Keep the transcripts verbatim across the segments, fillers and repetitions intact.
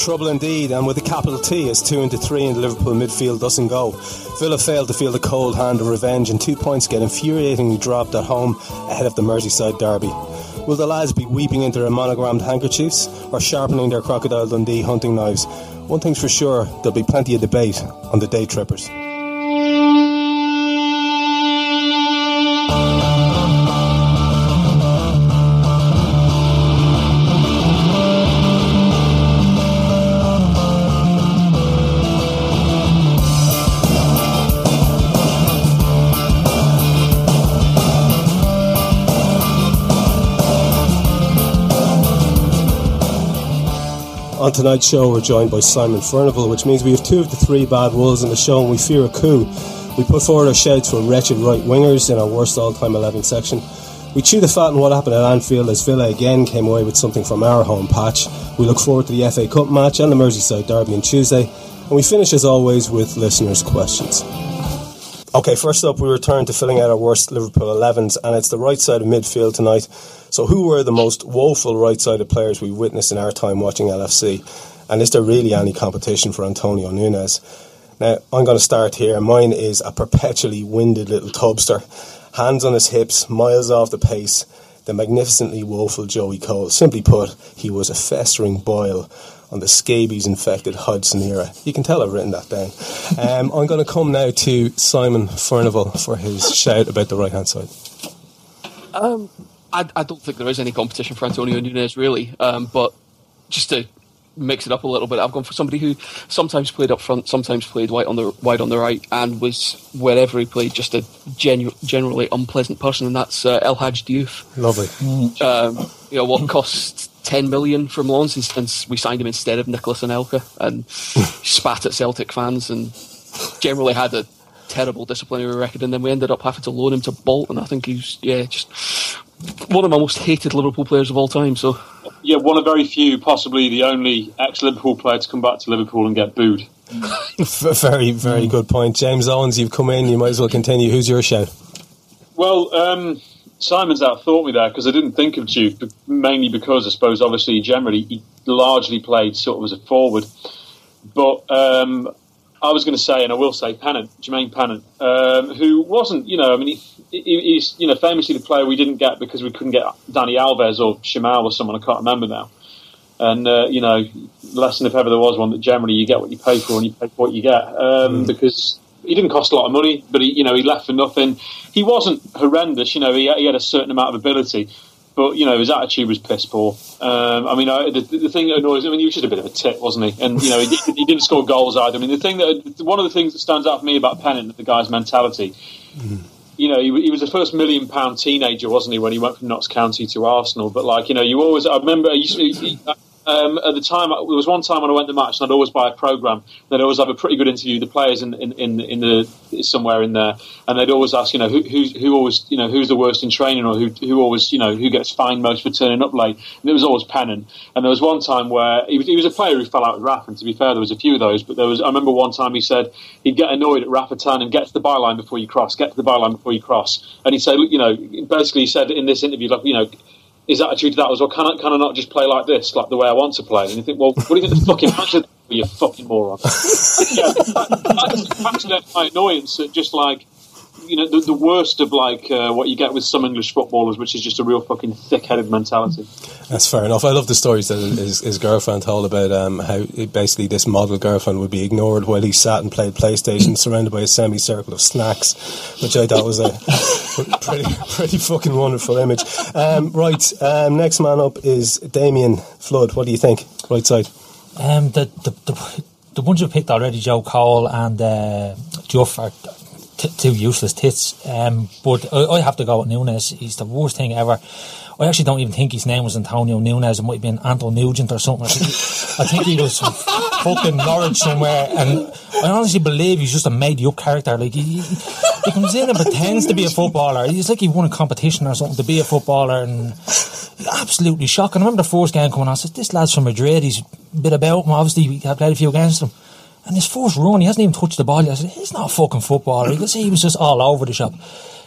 trouble indeed, and with a capital T, as two into three in the Liverpool midfield doesn't go. Villa failed to feel the cold hand of revenge, and two points get infuriatingly dropped at home ahead of the Merseyside derby. Will the lads be weeping into their monogrammed handkerchiefs, or sharpening their Crocodile Dundee hunting knives? One thing's for sure, there'll be plenty of debate on the day trippers. On tonight's show, we're joined by Simon Furnival, which means we have two of the three bad wolves in the show, and we fear a coup. We put forward our shouts for wretched right-wingers in our worst all-time eleven section. We chew the fat on what happened at Anfield as Villa again came away with something from our home patch. We look forward to the F A Cup match and the Merseyside derby on Tuesday. And we finish, as always, with listeners' questions. OK, first up, we return to filling out our worst Liverpool elevens, and it's the right side of midfield tonight. So who were the most woeful right-sided players we've witnessed in our time watching L F C? And is there really any competition for Antonio Nunes? Now, I'm going to start here. Mine is a perpetually winded little tubster. Hands on his hips, miles off the pace, the magnificently woeful Joey Cole. Simply put, he was a festering boil on the scabies-infected Hodgson era. You can tell I've written that down. Um, I'm going to come now to Simon Furnival for his shout about the right-hand side. Um, I, I don't think there is any competition for Antonio Nunes, really. Um, but just to mix it up a little bit, I've gone for somebody who sometimes played up front, sometimes played wide on the wide on the right, and was, wherever he played, just a genu- generally unpleasant person, and that's uh, El Hadji Diouf. Lovely. Mm. Um, you know, what cost ten million from loans, and we signed him instead of Nicolas Anelka, and spat at Celtic fans, and generally had a terrible disciplinary record, and then we ended up having to loan him to Bolton. I think he's, yeah, just one of my most hated Liverpool players of all time. So, yeah, one of very few, possibly the only ex-Liverpool player to come back to Liverpool and get booed. Very, very good point. James Owens, you've come in, you might as well continue. Who's your shout? Well, um, Simon's outthought me there, because I didn't think of Duke, but mainly because I suppose obviously generally he largely played sort of as a forward. But um, I was going to say, and I will say, Pennant, Jermaine Pennant, um, who wasn't, you know, I mean, he, he, he's, you know, famously the player we didn't get because we couldn't get Dani Alves or Shamal or someone, I can't remember now. And, uh, you know, lesson if ever there was one, that generally you get what you pay for and you pay for what you get. Um, mm. Because he didn't cost a lot of money, but, he, you know, he left for nothing. He wasn't horrendous, you know, he, he had a certain amount of ability. But, you know, his attitude was piss poor. Um, I mean, I, the, the thing that annoys him, I mean, he was just a bit of a tit, wasn't he? And, you know, he, he didn't score goals either. I mean, the thing that, one of the things that stands out for me about Pennant, the guy's mentality, mm. you know, he, he was the first million pound teenager, wasn't he, when he went from Notts County to Arsenal? But, like, you know, you always, I remember, I used to, he, Um, at the time, there was one time when I went to the match, and I'd always buy a programme. They'd always have a pretty good interview with the players in, in, in, in the somewhere in there, and they'd always ask, you know, who who, who always, you know, who's the worst in training, or who who always, you know, who gets fined most for turning up late. And it was always Pennant. And there was one time where he was, he was a player who fell out with Rafa. And to be fair, there was a few of those, but there was. I remember one time he said he'd get annoyed at Rafa telling him, "Get to the byline before you cross. Get to the byline before you cross." And he'd say, you know, basically he said in this interview, like, you know, his attitude to that was, well, can I, can I not just play like this, like the way I want to play? And you think, well, what do you think the fucking match is? You fucking moron. Yeah, that, that's that's my annoyance at just like, you know, the, the worst of like uh, what you get with some English footballers, which is just a real fucking thick-headed mentality. That's fair enough. I love the stories that his, his girlfriend told about um, how it, basically this model girlfriend would be ignored while he sat and played PlayStation surrounded by a semicircle of snacks, which I thought was a pretty pretty fucking wonderful image. Um, right, um, next man up is Damien Flood. What do you think? Right side. Um, the, the the the ones you picked already, Joe Cole and uh, Duff, are t- two useless tits. Um, but I, I have to go with Nunes. He's the worst thing ever. I actually don't even think his name was Antonio Nunes. It might have been Anto Nugent or something. I think he, I think he was from fucking Norwich somewhere, and I honestly believe he's just a made-up character. Like he, he comes in and pretends to be a footballer. He's like he won a competition or something to be a footballer, and absolutely shocking. I remember the first game coming on, I said, this lad's from Madrid, he's a bit about him, obviously we have played a few against him, and his first run he hasn't even touched the ball yet. I said, he's not a fucking footballer. You can see he was just all over the shop.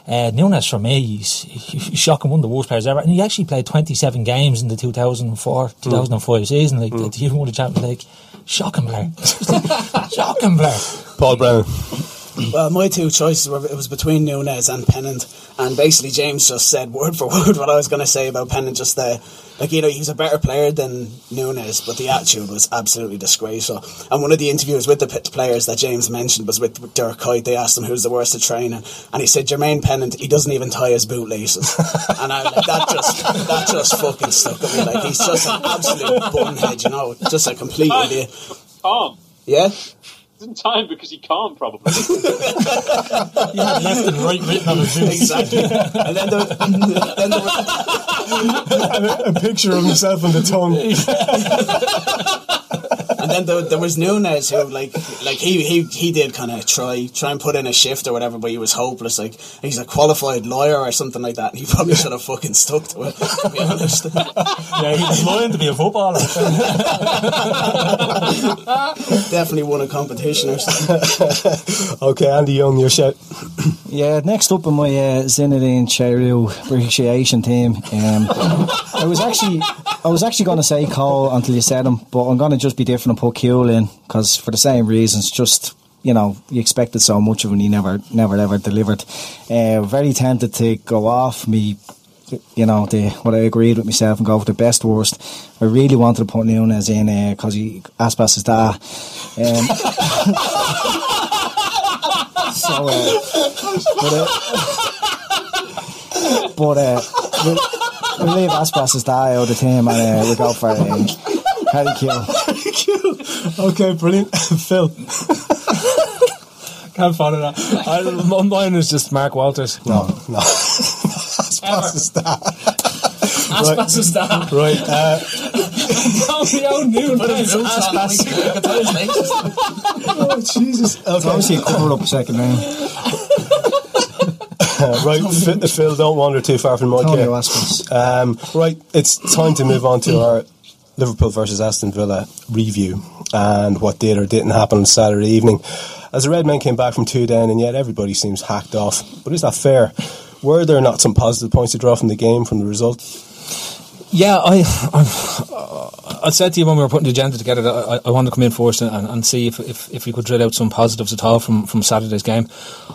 Uh, Nunes, for me, he's, he's shocking, one of the worst players ever. And he actually played twenty-seven games in the two thousand four two thousand five mm. season. Like, mm. he won the Champions League. Shocking player. Shocking player. Paul Brennan. Well, my two choices were, it was between Nunes and Pennant, and basically James just said word for word what I was going to say about Pennant just there. Like, you know, he was a better player than Nunes, but the attitude was absolutely disgraceful. And one of the interviews with the p- players that James mentioned was with, with Dirk Kuyt. They asked him who's the worst at training, and he said Jermaine Pennant, he doesn't even tie his bootlaces. And I, like, that just that just fucking stuck at me. Like, he's just an absolute bunhead, you know, just a complete idiot. Calm. Yeah? Didn't tie him because he can't, probably. He had left and right written on his boots. Exactly. And then there, then there was a, a picture of himself on the tongue. And then there, there was Nunes, who like like he he, he did kind of try try and put in a shift or whatever, but he was hopeless. Like, he's a qualified lawyer or something like that, and he probably should have fucking stuck to it, to be honest. Yeah, he was lying to be a footballer. Definitely won a competition or something. Okay, Andy Young, your shout. Yeah, next up in my uh, Zinedine Cheru appreciation team, um, I was actually I was actually going to say Cole until you said him, but I'm going to just be different and put Kuehl in, because for the same reasons, just, you know, you expected so much of him, he never never ever delivered. Uh, very tempted to go off me, you know, the what I agreed with myself and go for the best worst. I really wanted to put Nunes in because uh, he Aspas is that. Um, so, uh, but uh, but uh, we'll, we'll leave Aspas as that out of the team, and uh, we'll go for um, Harry Kuehl. Okay, brilliant. Phil. Can't follow that. I, mine is just Mark Walters. No, no. Aspas is that. Aspas is that. Right. Uh, oh, Jesus. Okay. It's obviously a cover up second round. Uh, right, Phil, Phil, don't wander too far from Mike here. Um, right, it's time to move on to our Liverpool versus Aston Villa review and what did or didn't happen on Saturday evening. As the Red Men came back from two down, and yet everybody seems hacked off. But is that fair? Were there not some positive points to draw from the game, from the result? Yeah, I, I, I said to you when we were putting the agenda together that I, I wanted to come in first and, and see if, if, if we could drill out some positives at all from, from Saturday's game.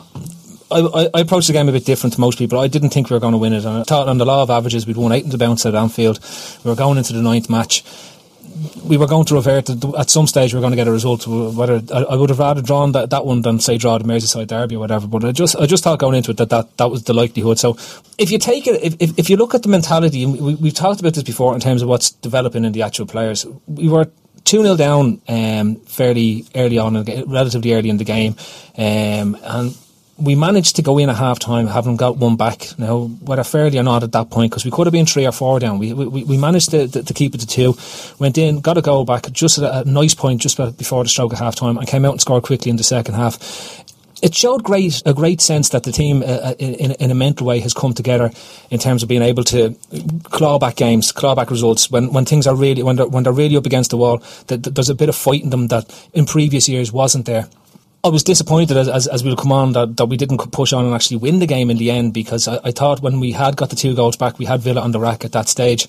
I, I approached the game a bit different to most people. I didn't think we were going to win it, and I thought on the law of averages we'd won eight in the bounce at Anfield. We were going into the ninth match. We were going to revert at some stage. We were going to get a result. Whether I, I would have rather drawn that, that one than say draw the Merseyside derby or whatever. But I just I just thought going into it that that, that was the likelihood. So if you take it, if if, if you look at the mentality, and we, we've talked about this before in terms of what's developing in the actual players. We were two nil down um, fairly early on, relatively early in the game, um, and we managed to go in at half time having got one back. Now, whether fairly or not at that point, because we could have been three or four down, we we, we managed to, to, to keep it to two, went in, got a goal back just at a nice point just before the stroke of half time, and came out and scored quickly in the second half. It showed great a great sense that the team uh, in, in a mental way has come together in terms of being able to claw back games, claw back results when, when things are really when they're, when they're really up against the wall. That, that there's a bit of fight in them that in previous years wasn't there. I was disappointed as, as, as we'll come on that, that we didn't push on and actually win the game in the end, because I, I thought when we had got the two goals back, we had Villa on the rack at that stage.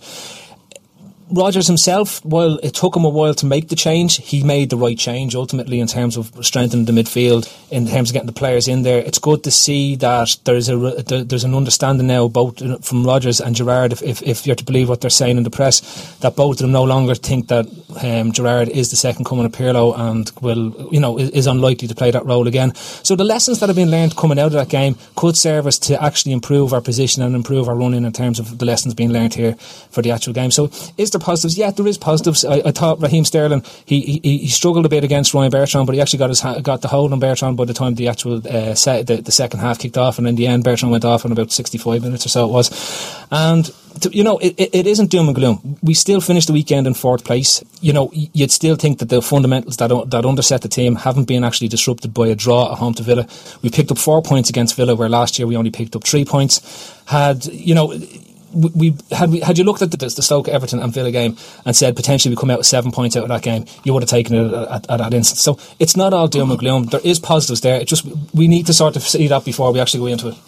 Rodgers himself, while it took him a while to make the change, he made the right change ultimately in terms of strengthening the midfield, in terms of getting the players in there. It's good to see that there's a there's an understanding now both from Rodgers and Gerrard, if, if, if you're to believe what they're saying in the press, that both of them no longer think that um, Gerrard is the second coming of Pirlo and will, you know, is, is unlikely to play that role again. So the lessons that have been learned coming out of that game could serve us to actually improve our position and improve our running in terms of the lessons being learned here for the actual game. So is there positives? Yeah, there is positives. I, I thought Raheem Sterling, he, he he struggled a bit against Ryan Bertrand, but he actually got his got the hold on Bertrand by the time the actual uh, set, the, the second half kicked off, and in the end Bertrand went off in about sixty-five minutes or so it was. And to, you know, it, it isn't doom and gloom. We still finished the weekend in fourth place. You know, you'd still think that the fundamentals that that underset the team haven't been actually disrupted by a draw at home to Villa. We picked up four points against Villa, where last year we only picked up three points. Had you know. We, we had we had you looked at the, the Stoke, Everton and Villa game and said potentially we come out with seven points out of that game, you would have taken it at, at, at that instance. So it's not all doom and gloom. There is positives there. It just we need to sort of see that before we actually go into it.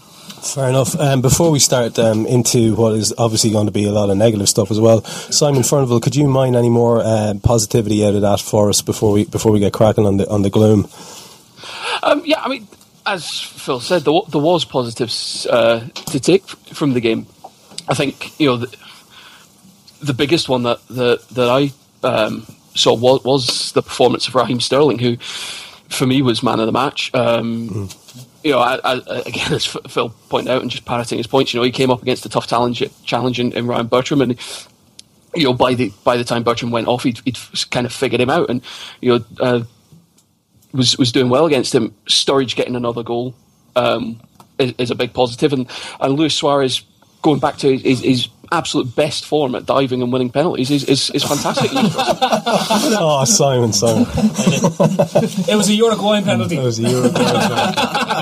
Fair enough. Um, before we start um, into what is obviously going to be a lot of negative stuff as well, Simon Furnival, could you mine any more uh, positivity out of that for us before we before we get cracking on the on the gloom? Um, yeah, I mean, as Phil said, there, there was positives uh, to take from the game. I think you know the, the biggest one that that, that I um, saw was, was the performance of Raheem Sterling, who for me was man of the match. Um, mm. You know, I, I, again, as Phil pointed out, and just parroting his points, you know, he came up against a tough challenge, challenge in, in Ryan Bertram, and you know, by the by the time Bertram went off, he'd, he'd kind of figured him out, and you know, uh, was was doing well against him. Sturridge getting another goal um, is, is a big positive, and and Luis Suarez going back to his, his absolute best form at diving and winning penalties is is, is fantastic. Oh, Simon, Simon. It was a Uruguayan penalty. It was a Uruguayan penalty.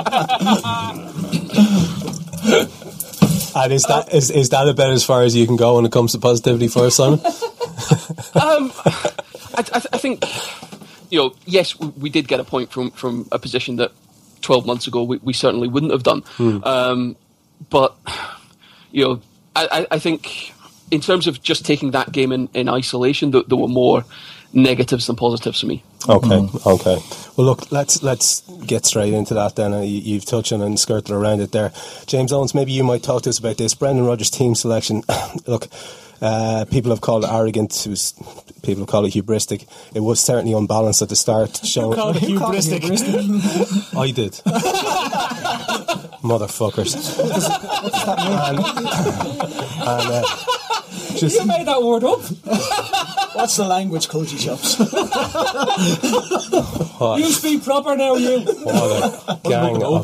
And is that is, is that about as far as you can go when it comes to positivity for us, Simon? um, I, I, I think, you know, yes, we, we did get a point from, from a position that twelve months ago we, we certainly wouldn't have done. Hmm. Um, but, you know, I, I think in terms of just taking that game in, in isolation, there, there were more negatives than positives for me. Okay, mm. okay. Well, look, let's let's get straight into that then. Uh, you, you've touched on and skirted around it there. James Owens, maybe you might talk to us about this. Brendan Rodgers' team selection. Look, uh, people have called it arrogant. It was, people have called it hubristic. It was certainly unbalanced at the start. Who called it hubristic? I did. Motherfuckers. and, and, uh, just, you made that word up. What's the language, Koji Chops? You speak proper now, you. What a gang of...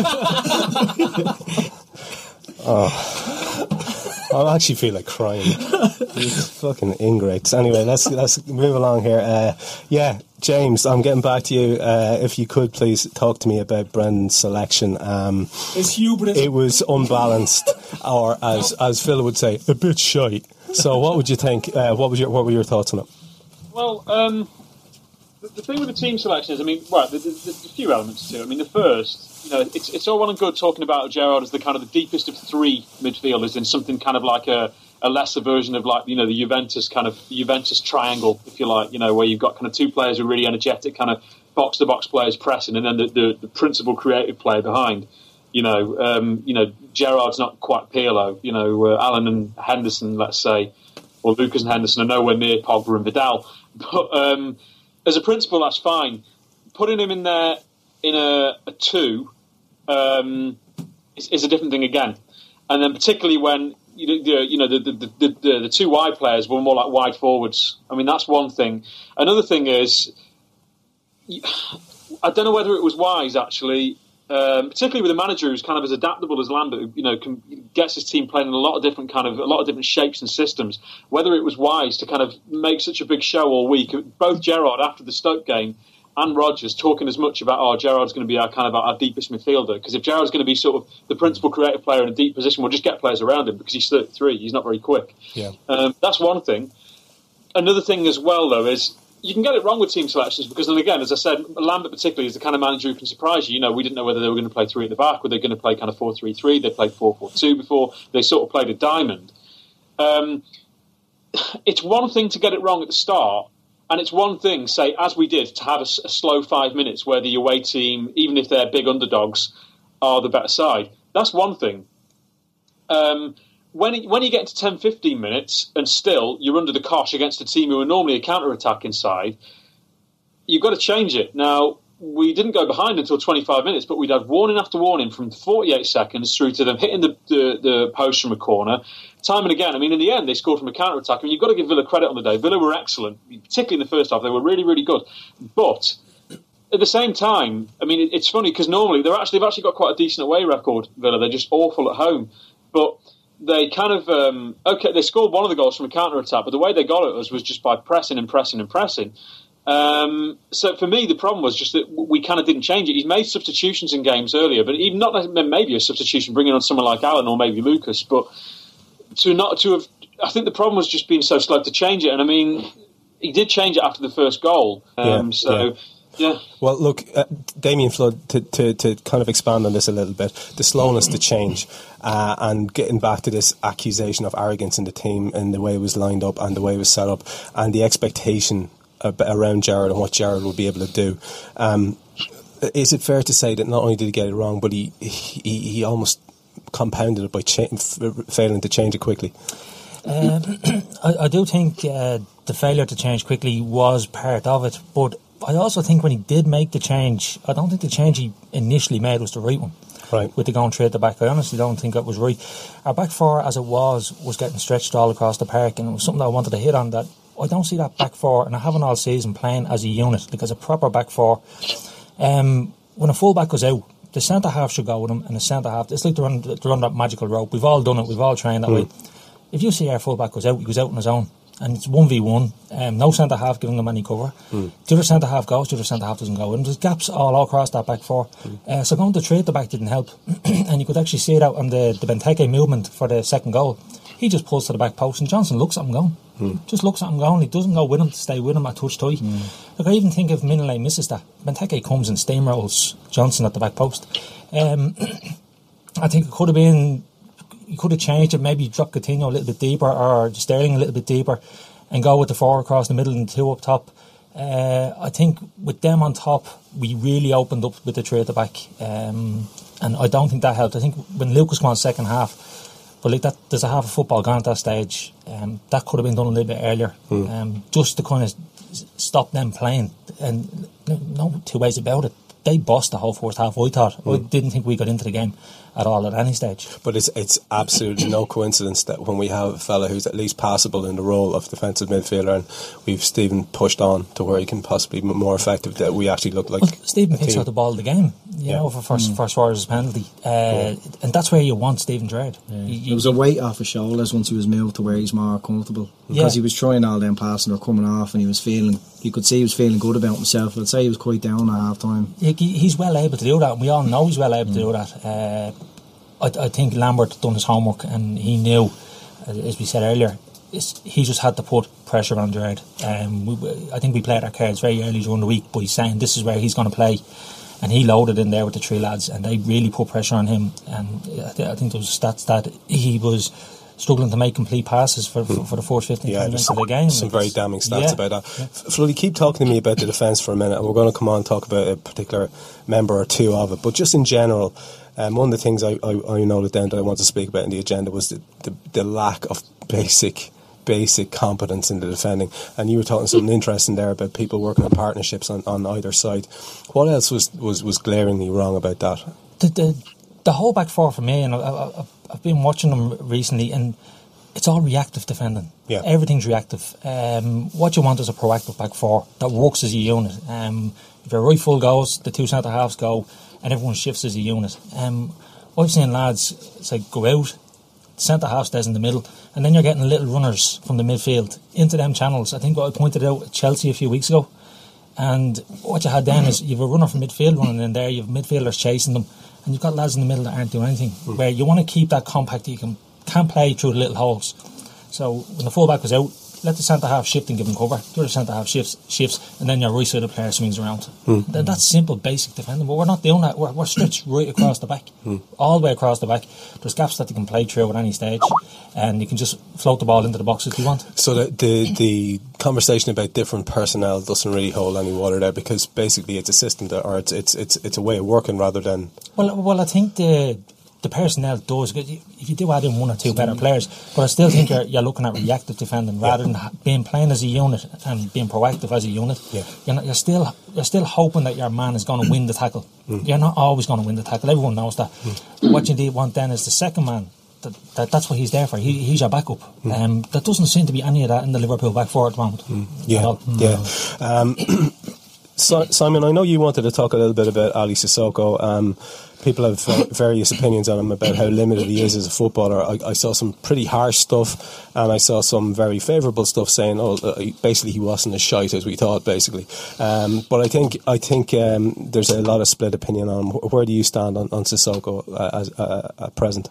oh. I actually feel like crying. These fucking ingrates. Anyway, let's let's move along here. Uh, yeah, James, I'm getting back to you. Uh, if you could please talk to me about Brendan's selection. Um, it's hubris. It was unbalanced, or as as Phil would say, a bit shite. So, what would you think? Uh, what was your what were your thoughts on it? Well, um, the, the thing with the team selection is, I mean, right, there's, there's a few elements to it. I mean, the first, you know, it's it's all well and good talking about Gerrard as the kind of the deepest of three midfielders in something kind of like a, a lesser version of like, you know, the Juventus kind of Juventus triangle, if you like, you know, where you've got kind of two players who are really energetic, kind of box to box players pressing, and then the, the, the principal creative player behind. You know, um, you know, Gerrard's not quite Pirlo. You know, uh, Alan and Henderson, let's say, or Lucas and Henderson are nowhere near Pogba and Vidal. But um, as a principle, that's fine. Putting him in there in a, a two um, is, is a different thing again. And then particularly when you know, you know the, the, the, the, the two wide players were more like wide forwards. I mean, that's one thing. Another thing is, I don't know whether it was wise actually. Um, particularly with a manager who's kind of as adaptable as Lambert, who, you know, can, gets his team playing in a lot of different kind of a lot of different shapes and systems. Whether it was wise to kind of make such a big show all week, both Gerrard after the Stoke game and Rodgers talking as much about, oh, Gerrard's going to be our kind of our deepest midfielder, because if Gerrard's going to be sort of the principal creative player in a deep position, we'll just get players around him because he's thirty-three, he's not very quick. Yeah, um, that's one thing. Another thing as well, though, is. You can get it wrong with team selections because, then again, as I said, Lambert particularly is the kind of manager who can surprise you. You know, we didn't know whether they were going to play three at the back, were they going to play kind of four three three. They played four four two before. They sort of played a diamond. Um, it's one thing to get it wrong at the start, and it's one thing, say, as we did, to have a, a slow five minutes where the away team, even if they're big underdogs, are the better side. That's one thing. Um When when you get into ten, fifteen minutes and still you're under the cosh against a team who are normally a counter-attacking side, you've got to change it. Now, we didn't go behind until twenty-five minutes, but we'd had warning after warning from forty-eight seconds through to them hitting the, the, the post from a corner. Time and again, I mean, in the end, they scored from a counter-attack. I mean, you've got to give Villa credit on the day. Villa were excellent, particularly in the first half. They were really, really good. But at the same time, I mean, it, it's funny because normally they're actually, they've actually got quite a decent away record, Villa. They're just awful at home. But they kind of, um, okay, they scored one of the goals from a counter-attack, but the way they got at us was just by pressing and pressing and pressing. Um, so for me, the problem was just that we kind of didn't change it. He's made substitutions in games earlier, but even not maybe a substitution, bringing on someone like Alan or maybe Lucas, but to not to have, I think the problem was just being so slow to change it. And I mean, he did change it after the first goal. Um, yeah, so yeah. Yeah. Well, look, uh, Damien Flood, to, to, to kind of expand on this a little bit, the slowness to change uh, and getting back to this accusation of arrogance in the team and the way it was lined up and the way it was set up and the expectation ab- around Gerrard and what Gerrard would be able to do. Um, is it fair to say that not only did he get it wrong, but he he, he almost compounded it by cha- f- failing to change it quickly? Um, I, I do think uh, the failure to change quickly was part of it, but I also think when he did make the change, I don't think the change he initially made was the right one. Right. With the going trade at the back, I honestly don't think it was right. Our back four, as it was, was getting stretched all across the park, and it was something that I wanted to hit on. That I don't see that back four, and I haven't all season playing as a unit, because a proper back four. Um, when a full back goes out, the centre half should go with him, and the centre half, it's like they're on, they're on that magical rope. We've all done it. We've all trained that mm. way. If you see our full back goes out, he goes out on his own. And it's one v one, um, no centre half giving them any cover. Mm. The other centre half goes, the other centre half doesn't go. And there's gaps all across that back four. Mm. Uh, so going to trade the back didn't help. And you could actually see it out on the, the Benteke movement for the second goal. He just pulls to the back post and Johnson looks at him going. Mm. Just looks at him going. He doesn't go with him to stay with him at touch tight. Mm. Look, I even think if Mignolet misses that, Benteke comes and steamrolls Johnson at the back post. Um, I think it could have been... You could have changed it, maybe drop Coutinho a little bit deeper or Sterling a little bit deeper and go with the four across the middle and two up top. Uh, I think with them on top, we really opened up with the three at the back. Um, and I don't think that helped. I think when Lucas went second half, but like that, there's a half of football gone at that stage. Um, that could have been done a little bit earlier, mm. um, just to kind of stop them playing. And no two ways about it. They bossed the whole first half, I thought. Mm. I didn't think we got into the game at all at any stage. But it's it's absolutely no coincidence that when we have a fella who's at least passable in the role of defensive midfielder, and we've Stephen pushed on to where he can possibly be more effective, that we actually look like well, Stephen picks team. out the ball of the game, you yeah. know, for for, mm. for Suarez's penalty. Uh, yeah. And that's where you want Stephen Gerrard. Yeah. There was a weight off his shoulders once he was moved to where he's more comfortable. Because yeah. he was trying all them passes and they're coming off, and he was feeling, you could see he was feeling good about himself. I'd say he was quite down at half time. Yeah, he's well able to do that, and we all know he's well able mm. to do that. Uh, I, I think Lambert done his homework, and he knew, as we said earlier, he just had to put pressure on Gerrard. Um, we, I think we played our cards very early during the week, but he's saying this is where he's going to play, and he loaded in there with the three lads, and they really put pressure on him. And I, th- I think there was stats that he was struggling to make complete passes for, for, for the first fifteen yeah, minutes of the game. Some very damning stats yeah, about that. Yeah. Floody, keep talking to me about the defence for a minute, and we're going to come on and talk about a particular member or two of it. But just in general, um, one of the things I, I, I noted down that I want to speak about in the agenda was the, the, the lack of basic basic competence in the defending. And you were talking something interesting there about people working in partnerships on, on either side. What else was, was, was glaringly wrong about that? The, the, the whole back four for me, and I, I, I've been watching them recently, and it's all reactive defending. Yeah. Everything's reactive. Um, what you want is a proactive back four that works as a unit. Um, if your right full goes, the two centre halves go, and everyone shifts as a unit. Um, I've seen lads say go out, centre half stays in the middle, and then you're getting little runners from the midfield into them channels. I think what I pointed out at Chelsea a few weeks ago, and what you had then is you have a runner from midfield running in there, you have midfielders chasing them, and you've got lads in the middle that aren't doing anything. Mm. Where you want to keep that compact, you can can play through the little holes. So when the fullback was out, let the centre half shift and give him cover. The other centre half shifts, shifts, and then your right sided player swings around. Mm. That, that's simple, basic defending. But we're not doing that. We're, we're stretched right across the back, mm. all the way across the back. There's gaps that you can play through at any stage, and you can just float the ball into the box if you want. So the the, the conversation about different personnel doesn't really hold any water there, because basically it's a system that, or it's it's it's it's a way of working rather than. Well, well, I think the. The personnel does, if you do add in one or two better players, but I still think you're, you're looking at reactive defending rather than being playing as a unit and being proactive as a unit. Yeah. You're, not, you're still you're still hoping that your man is going to win the tackle. Mm. You're not always going to win the tackle. Everyone knows that. Mm. What you want then is the second man. That, that that's what he's there for. He, he's your backup. Mm. Um, there doesn't seem to be any of that in the Liverpool back four at the moment. Mm. Yeah, yeah. Um, so, Simon, I know you wanted to talk a little bit about Ali Sissoko. Um, people have various opinions on him about how limited he is as a footballer. I, I saw some pretty harsh stuff, and I saw some very favourable stuff saying, "Oh, uh, basically he wasn't as shite as we thought." Basically, um, but I think I think um, there's a lot of split opinion on him. Where do you stand on, on Sissoko uh, as, uh, at present?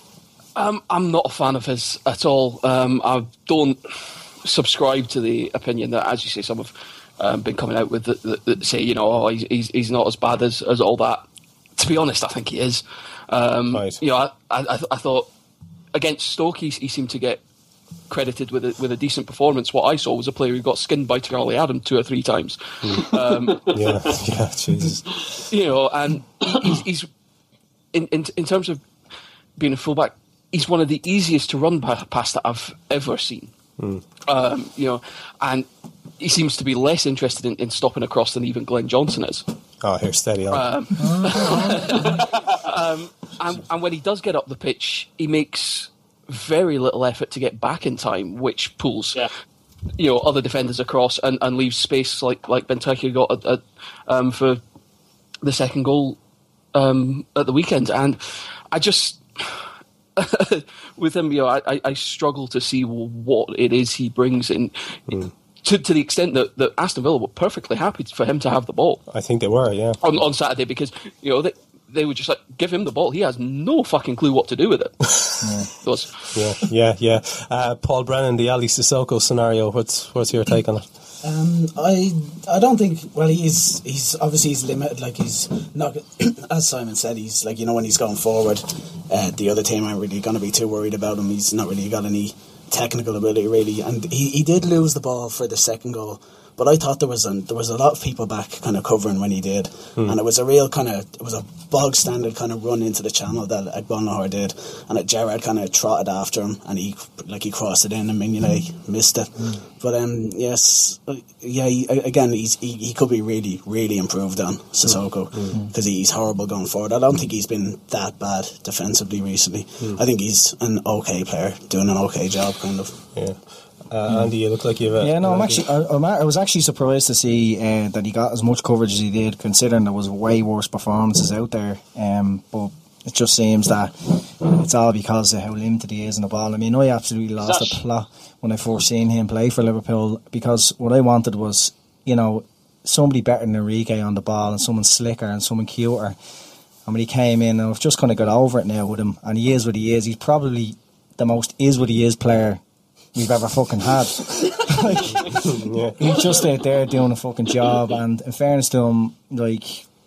Um, I'm not a fan of his at all. Um, I don't subscribe to the opinion that, as you say, some of um, been coming out with that, that, that say, you know, oh, he's, he's he's not as bad as, as all that. To be honest, I think he is. Um, right. You know, I, I I thought against Stoke he, he seemed to get credited with a, with a decent performance. What I saw was a player who got skinned by Charlie Adam two or three times. um, yeah, yeah, Jesus. You know, and he's, he's in, in in terms of being a fullback, he's one of the easiest to run past that I've ever seen. Mm. Um, you know, and he seems to be less interested in, in stopping across than even Glenn Johnson is. Oh, here, steady on. Um, um, and, and when he does get up the pitch, he makes very little effort to get back in time, which pulls yeah. you know other defenders across and, and leaves space like like Benteke got at, at, um, for the second goal um, at the weekend. And I just with him, you know, I, I struggle to see what it is he brings in. Mm. To, to the extent that, that Aston Villa were perfectly happy for him to have the ball. I think they were, yeah. On, on Saturday, because, you know, they, they would just like, give him the ball. He has no fucking clue what to do with it. yeah, yeah, yeah. Uh, Paul Brennan, the Ali Sissoko scenario, what's what's your take on it? Um, I I don't think, well, he's he's obviously he's limited, like he's not, as Simon said, he's like, you know, when he's going forward, uh, the other team aren't really going to be too worried about him. He's not really got any technical ability, really, and he, he did lose the ball for the second goal, but I thought there was a, there was a lot of people back kind of covering when he did, mm. and it was a real kind of, it was a bog standard kind of run into the channel that Agbonlahor did, and it, Gerrard kind of trotted after him, and he like he crossed it in, and Mignolet missed it. Mm. But um, yes, yeah, he, again, he's he, he could be really, really improved on Sissoko because mm. he's horrible going forward. I don't think he's been that bad defensively recently. Mm. I think he's an okay player, doing an okay job, kind of. Yeah. Uh, Andy, you look like you've... Yeah, no, I'm actually, I, I was actually surprised to see uh, that he got as much coverage as he did, considering there was way worse performances out there. Um, but it just seems that it's all because of how limited he is in the ball. I mean, I absolutely lost the plot when I first seen him play for Liverpool, because what I wanted was, you know, somebody better than Enrique on the ball and someone slicker and someone cuter. And when he came in, and I've just kind of got over it now with him, and he is what he is. He's probably the most is what he is player we've ever fucking had. Like, yeah. He's just out there doing a fucking job, and in fairness to him, like,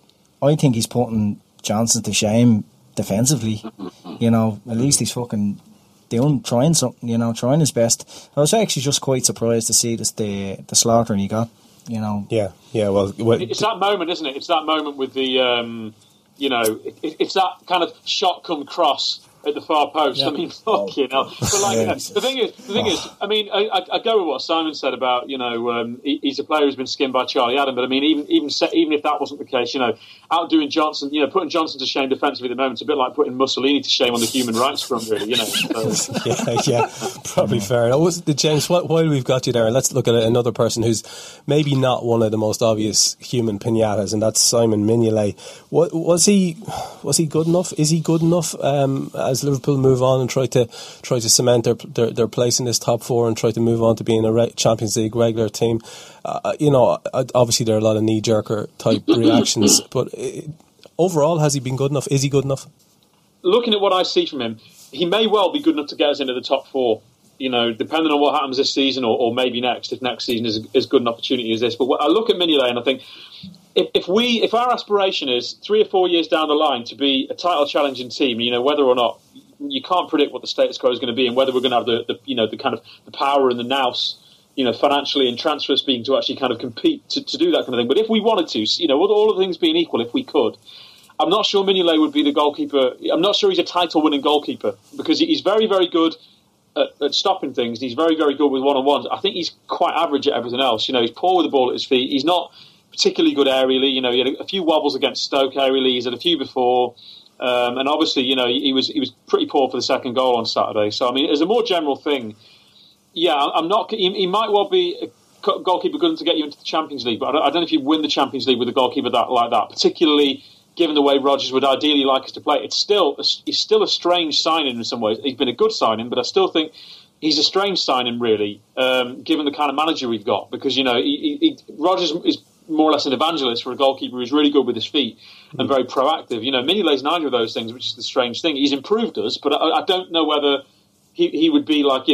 I think he's putting Johnson to shame defensively. You know, at least he's fucking doing, trying something, you know, trying his best. I was actually just quite surprised to see this, the the slaughtering he got, you know. Yeah, yeah, well... well it's that moment, isn't it? It's that moment with the, um, you know, it, it's that kind of shot come cross at the far post. Yeah. I mean, fuck, you know. But like, you know, the thing is, the thing oh. is, I mean, I, I, I go with what Simon said about, you know, um, he, he's a player who's been skinned by Charlie Adam. But I mean, even even even if that wasn't the case, you know, outdoing Johnson, you know, putting Johnson to shame defensively at the moment, it's a bit like putting Mussolini to shame on the human rights front, really. You know. So. yeah, yeah, probably fair. Now, was, James, while we've got you there, let's look at another person who's maybe not one of the most obvious human pinatas, and that's Simon Mignolet. What, was he? Was he good enough? Is he good enough um, as Liverpool move on and try to try to cement their, their their place in this top four and try to move on to being a re- Champions League regular team? Uh, you know, obviously there are a lot of knee-jerker type reactions, but it, overall, has he been good enough? Is he good enough? Looking at what I see from him, he may well be good enough to get us into the top four. You know, depending on what happens this season, or, or maybe next, if next season is as good an opportunity as this. But I look at Mignolet and I think, if, if we, if our aspiration is three or four years down the line to be a title challenging team, you know, whether or not, you can't predict what the status quo is going to be and whether we're going to have the, the you know, the kind of the power and the nous, you know, financially and transfer speaking to actually kind of compete to, to do that kind of thing. But if we wanted to, you know, all, all of the things being equal, if we could, I'm not sure Mignolet would be the goalkeeper. I'm not sure he's a title-winning goalkeeper, because he's very, very good at, at stopping things. He's very, very good with one-on-ones. I think he's quite average at everything else. You know, he's poor with the ball at his feet. He's not particularly good aerially. You know, he had a, a few wobbles against Stoke aerially. He's had a few before. Um, and obviously, you know, he, he was he was pretty poor for the second goal on Saturday. So, I mean, as a more general thing, yeah, I'm not. He, he might well be a goalkeeper good enough to get you into the Champions League, but I don't, I don't know if you win the Champions League with a goalkeeper that like that, particularly given the way Rodgers would ideally like us to play. It's still it's still a strange signing in some ways. He's been a good signing, but I still think he's a strange signing, really, um, given the kind of manager we've got. Because, you know, he, he, Rodgers is more or less an evangelist for a goalkeeper who's really good with his feet and very proactive. You know, Mignolet's neither of those things, which is the strange thing. He's improved us, but I, I don't know whether he, he would be like, you know,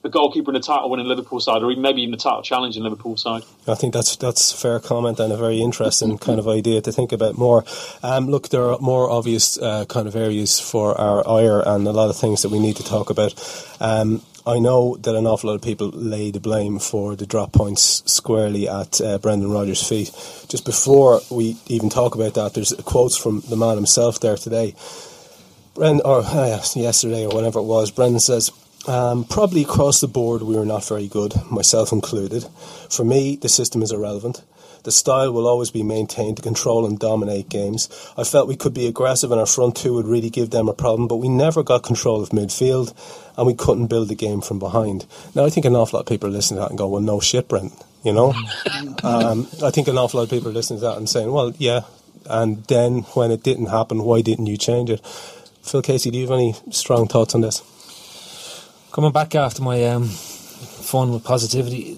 a goalkeeper in a title-winning Liverpool side, or even maybe even a title-challenging Liverpool side. I think that's that's a fair comment and a very interesting kind of idea to think about more. Um, look, there are more obvious uh, kind of areas for our ire and a lot of things that we need to talk about. Um, I know that an awful lot of people lay the blame for the drop points squarely at uh, Brendan Rodgers' feet. Just before we even talk about that, there's quotes from the man himself there today. Brendan, or uh, yesterday or whenever it was, Brendan says, um, probably across the board we were not very good, myself included. For me, the system is irrelevant. The style will always be maintained to control and dominate games. I felt we could be aggressive and our front two would really give them a problem, but we never got control of midfield and we couldn't build the game from behind. Now, I think an awful lot of people are listening to that and go, well, no shit, Brendan, you know? um, I think an awful lot of people are listening to that and saying, well, yeah, and then when it didn't happen, why didn't you change it? Phil Casey, do you have any strong thoughts on this? Coming back after my um, fun with positivity...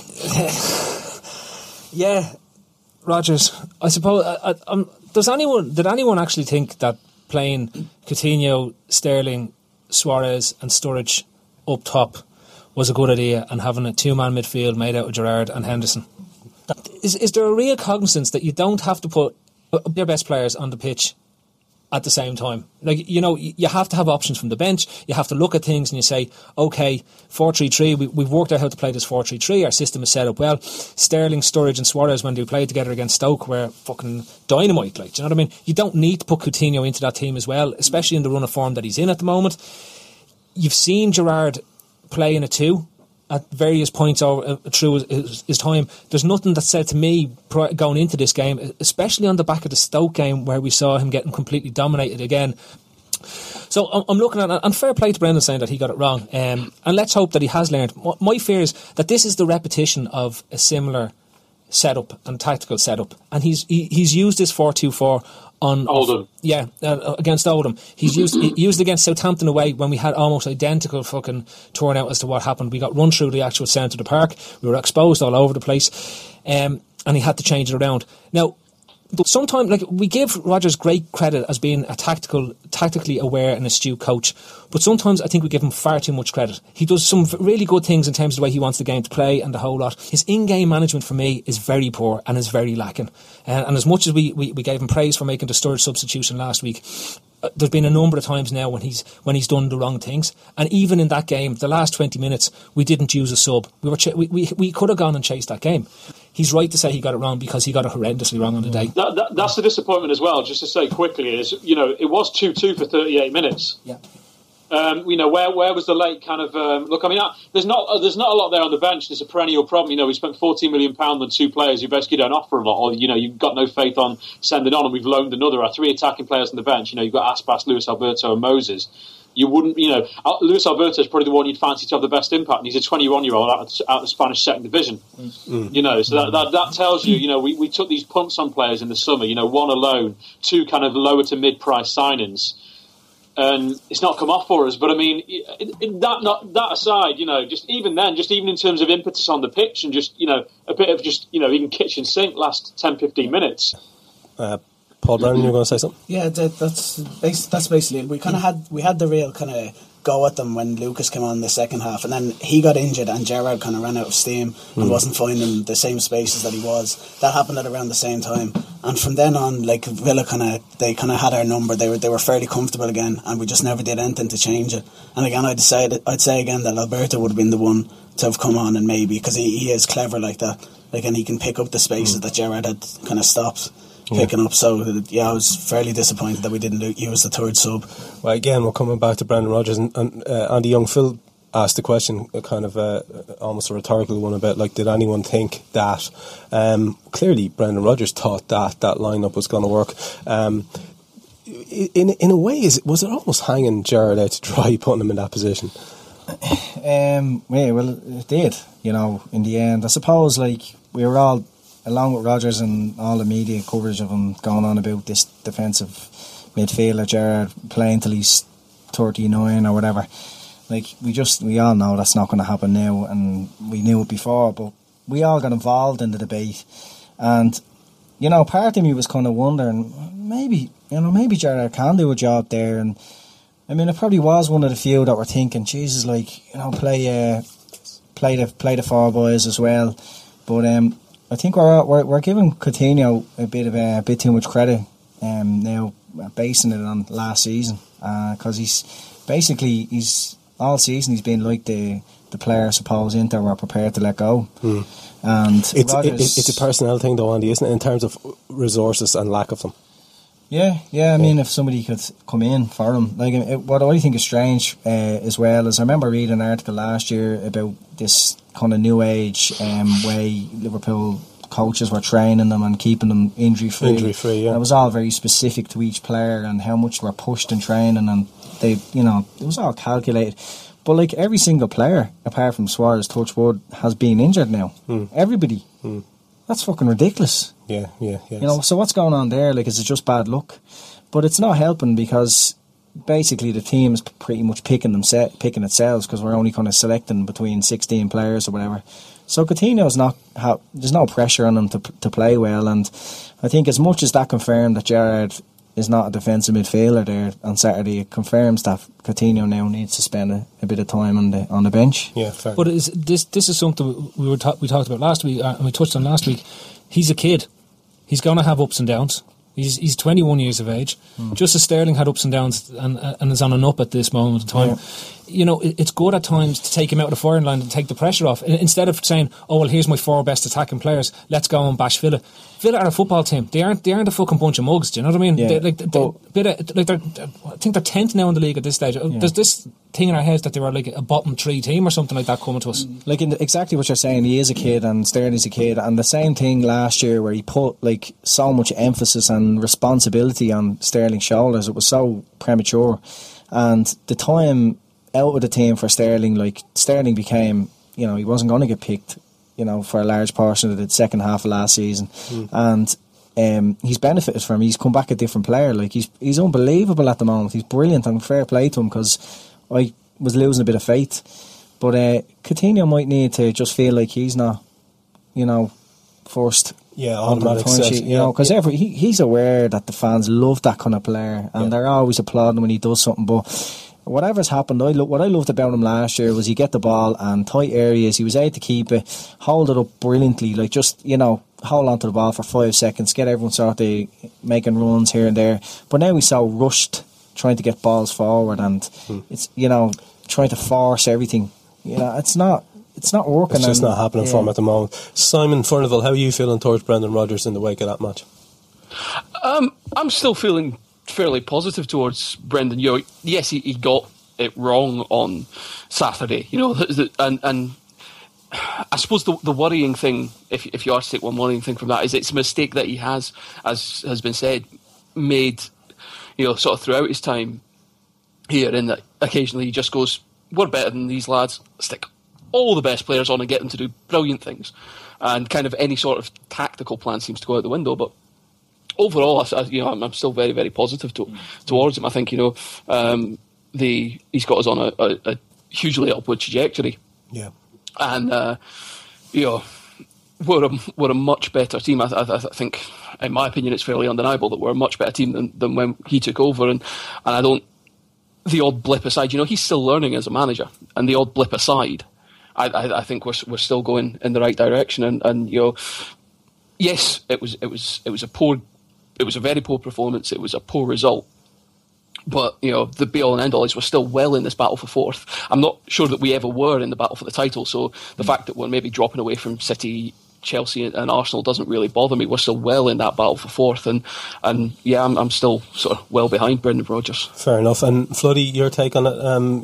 Yeah, Rodgers. I suppose. I, I, um, does anyone? Did anyone actually think that playing Coutinho, Sterling, Suarez, and Sturridge up top was a good idea, and having a two-man midfield made out of Gerrard and Henderson? Is is there a real cognizance that you don't have to put your best players on the pitch at the same time? Like, you know, you have to have options from the bench. You have to look at things and you say, okay, four three three, we, we've worked out how to play this four three three. Our system is set up well. Sterling, Sturridge and Suarez, when they played together against Stoke, were fucking dynamite. Like, do you know what I mean? You don't need to put Coutinho into that team as well, especially in the run of form that he's in at the moment. You've seen Gerrard play in a two at various points over, uh, through his, his, his time. There's nothing that said to me going into this game, especially on the back of the Stoke game where we saw him getting completely dominated again. So I'm, I'm looking at it, and fair play to Brendan saying that he got it wrong. Um, and let's hope that he has learned. My fear is that this is the repetition of a similar setup and tactical setup. And he's he, he's used this four two four on Oldham. Yeah, uh, against Oldham. He's used he used it against Southampton away when we had almost identical fucking turnout as to what happened. We got run through the actual centre of the park. We were exposed all over the place, um, and he had to change it around. Now, sometimes, like, we give Rodgers great credit as being a tactical, tactically aware and astute coach, but sometimes I think we give him far too much credit. He does some really good things in terms of the way he wants the game to play and the whole lot. His in-game management for me is very poor and is very lacking. Uh, and as much as we, we, we gave him praise for making the Sturridge substitution last week, uh, there's been a number of times now when he's when he's done the wrong things. And even in that game, the last twenty minutes, we didn't use a sub. We were ch- we, we we could have gone and chased that game. He's right to say he got it wrong because he got it horrendously wrong on the day. That, that, that's the disappointment as well. Just to say quickly, is you know it was two two for thirty-eight minutes. Yeah. Um, you know where where was the late kind of um, look? I mean, uh, there's not uh, there's not a lot there on the bench. There's a perennial problem. You know, we spent fourteen million pounds on two players who basically don't offer a lot, or you know, you've got no faith on sending on, and we've loaned another. Our three attacking players on the bench. You know, you've got Aspas, Luis Alberto, and Moses. You wouldn't, you know, Luis Alberto is probably the one you'd fancy to have the best impact, and he's a twenty-one-year-old out of, out of the Spanish second division. Mm. You know, so that, that that tells you, you know, we, we took these punts on players in the summer. You know, one alone, two kind of lower to mid-price signings. And it's not come off for us, but I mean, that not that aside, you know, just even then, just even in terms of impetus on the pitch and just, you know, a bit of just, you know, even kitchen sink last ten, fifteen minutes. Uh, Paul Brennan, you were going to say something? Yeah, that, that's that's basically it. We kind of had we had the real kind of go at them when Lucas came on in the second half, and then he got injured and Gerrard kind of ran out of steam and mm. wasn't finding the same spaces that he was. That happened at around the same time, and from then on, like Villa kind of they kind of had our number. They were they were fairly comfortable again, and we just never did anything to change it. And again, I'd say I'd say again that Alberto would have been the one to have come on, and maybe because he, he is clever like that, like, and he can pick up the spaces mm. that Gerrard had kind of stopped picking yeah. up. So yeah, I was fairly disappointed that we didn't use the third sub. Well, again, we're coming back to Brendan Rodgers, and, and uh, Andy Young. Phil asked the question, a kind of uh, almost a rhetorical one, about like, did anyone think that? Um, clearly, Brendan Rodgers thought that that lineup was going to work. Um, in in a way, is it, was it almost hanging Gerrard out to dry, putting him in that position? Um, yeah, well, it did. You know, in the end, I suppose, like, we were all, along with Rodgers and all the media coverage of him going on about this defensive midfielder Gerrard playing till he's thirty-nine or whatever. Like, we just we all know that's not going to happen now, and we knew it before, but we all got involved in the debate, and you know, part of me was kind of wondering, maybe you know maybe Gerrard can do a job there, and I mean, it probably was one of the few that were thinking, Jesus, like, you know, play uh, play the play the four boys as well. But um, I think we're, we're we're giving Coutinho a bit of a, a bit too much credit um, now, basing it on last season, because uh, he's basically he's all season he's been like the the player, I suppose, Inter were prepared to let go. Hmm. And it's Rodgers, it, it's a personnel thing, though, Andy, isn't it, in terms of resources and lack of them? Yeah, yeah. I mean, if somebody could come in for him, like it, what I think is strange uh, as well is I remember reading an article last year about this kind of new age um, way Liverpool coaches were training them and keeping them injury free. Injury free, yeah. And it was all very specific to each player and how much they were pushed in training, and they, you know, it was all calculated. But like every single player, apart from Suarez, touch wood, has been injured now. Mm. Everybody. Mm. That's fucking ridiculous. Yeah, yeah, yeah. You know, so what's going on there? Like, is it just bad luck? But it's not helping because basically the team is pretty much picking them set, picking itself because we're only kind of selecting between sixteen players or whatever. So Coutinho's not ha- there's no pressure on him to to play well, and I think as much as that confirmed that Gerrard is not a defensive midfielder there on Saturday, it confirms that Coutinho now needs to spend a, a bit of time on the on the bench. Yeah, fair. But is, this this is something we were ta- we talked about last week, uh, and we touched on last week. He's a kid. He's going to have ups and downs. He's he's twenty-one years of age. Mm. Just as Sterling had ups and downs and and is on an up at this moment in time. Yeah. You know, it, it's good at times to take him out of the firing line and take the pressure off. Instead of saying, oh, well, here's my four best attacking players, let's go and bash Villa. Villa are a football team. They aren't They aren't a fucking bunch of mugs, do you know what I mean? Yeah. They, like, they, bit of, like they're, I think they're tenth now in the league at this stage. Yeah. There's this thing in our heads that they were like a bottom three team or something like that coming to us. Like in the, exactly what you're saying, he is a kid and Sterling's a kid, and the same thing last year where he put like so much emphasis and responsibility on Sterling's shoulders. It was so premature, and the time out of the team for Sterling, like Sterling became, you know, he wasn't going to get picked, you know, for a large portion of the second half of last season, mm. and um, he's benefited from him. He's come back a different player. Like he's he's unbelievable at the moment. He's brilliant, and fair play to him, because I was losing a bit of faith. But uh, Coutinho might need to just feel like he's not, you know, first. Yeah, automatic sheet, you yeah, know, because yeah. he, he's aware that the fans love that kind of player, and yeah. they're always applauding when he does something. But whatever's happened, I lo- what I loved about him last year was he get the ball and tight areas, he was able to keep it, hold it up brilliantly, like just, you know, hold on to the ball for five seconds, get everyone sort of making runs here and there. But now he's so rushed trying to get balls forward, and hmm. it's, you know, trying to force everything. You know, it's not it's not working. It's just and, not happening yeah. for him at the moment. Simon Furnival, how are you feeling towards Brendan Rodgers in the wake of that match? Um, I'm still feeling fairly positive towards Brendan. You know, yes, he, he got it wrong on Saturday. You know, and and I suppose the the worrying thing, if if you are to take one worrying thing from that, is it's a mistake that he has, as has been said, made. You know, sort of throughout his time here, in that occasionally he just goes, "We're better than these lads. Stick all the best players on and get them to do brilliant things," and kind of any sort of tactical plan seems to go out the window. But overall, I, you know, I'm, I'm still very, very positive to, towards him. I think, you know, um, the he's got us on a, a, a hugely upward trajectory. Yeah, and uh, you know, we're a, we're a much better team. I, I, I think, in my opinion, it's fairly undeniable that we're a much better team than, than when he took over. And, and I don't, the odd blip aside, you know, he's still learning as a manager. And the odd blip aside, I, I, I think we're we're still going in the right direction. And, and you know, yes, it was it was it was a poor, it was a very poor performance. It was a poor result. But, you know, the be all and end all is we're still well in this battle for fourth. I'm not sure that we ever were in the battle for the title. So the mm. fact that we're maybe dropping away from City, Chelsea and Arsenal doesn't really bother me. We're still well in that battle for fourth, and and yeah, I'm, I'm still sort of well behind Brendan Rodgers. Fair enough. And Floody, your take on it? Um,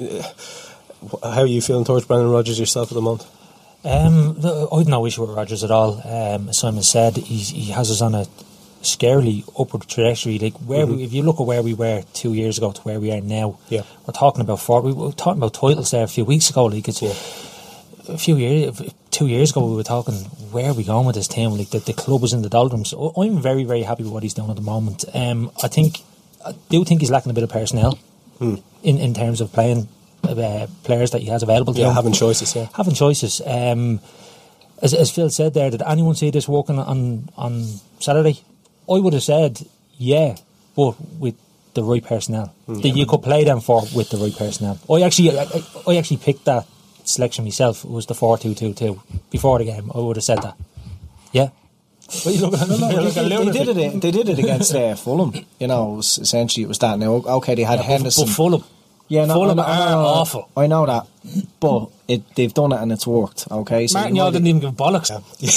how are you feeling towards Brendan Rodgers yourself at the moment? Um, I have no issue with Rodgers at all. Um, as Simon said, he's, he has us on a scarily upward trajectory. Like where mm-hmm. we, if you look at where we were two years ago to where we are now, yeah, we're talking about four. We were talking about titles there a few weeks ago. Like it's. Yeah. A few years, two years ago, we were talking, where are we going with this team? Like the, the club was in the doldrums. I'm very, very happy with what he's done at the moment. Um, I think, I do think he's lacking a bit of personnel hmm. in, in terms of playing uh, players that he has available to yeah, him. having choices. Yeah, having choices. Um, as, as Phil said there, did anyone see this working on on Saturday? I would have said, yeah, but with the right personnel mm. that you could play them for with the right personnel. I actually, I, I actually picked that selection myself. It was the four two two two before the game. I would have said that. Yeah. Well, you look at, no, no, they, they, they did it. They did it against uh, Fulham. You know, it was, essentially it was that. Now, okay, they had yeah, Henderson. But, but Fulham, yeah, no, Fulham no, are no, no, awful. I know that, but it, they've done it and it's worked. Okay, so Martin, y'all didn't even give bollocks. Yeah.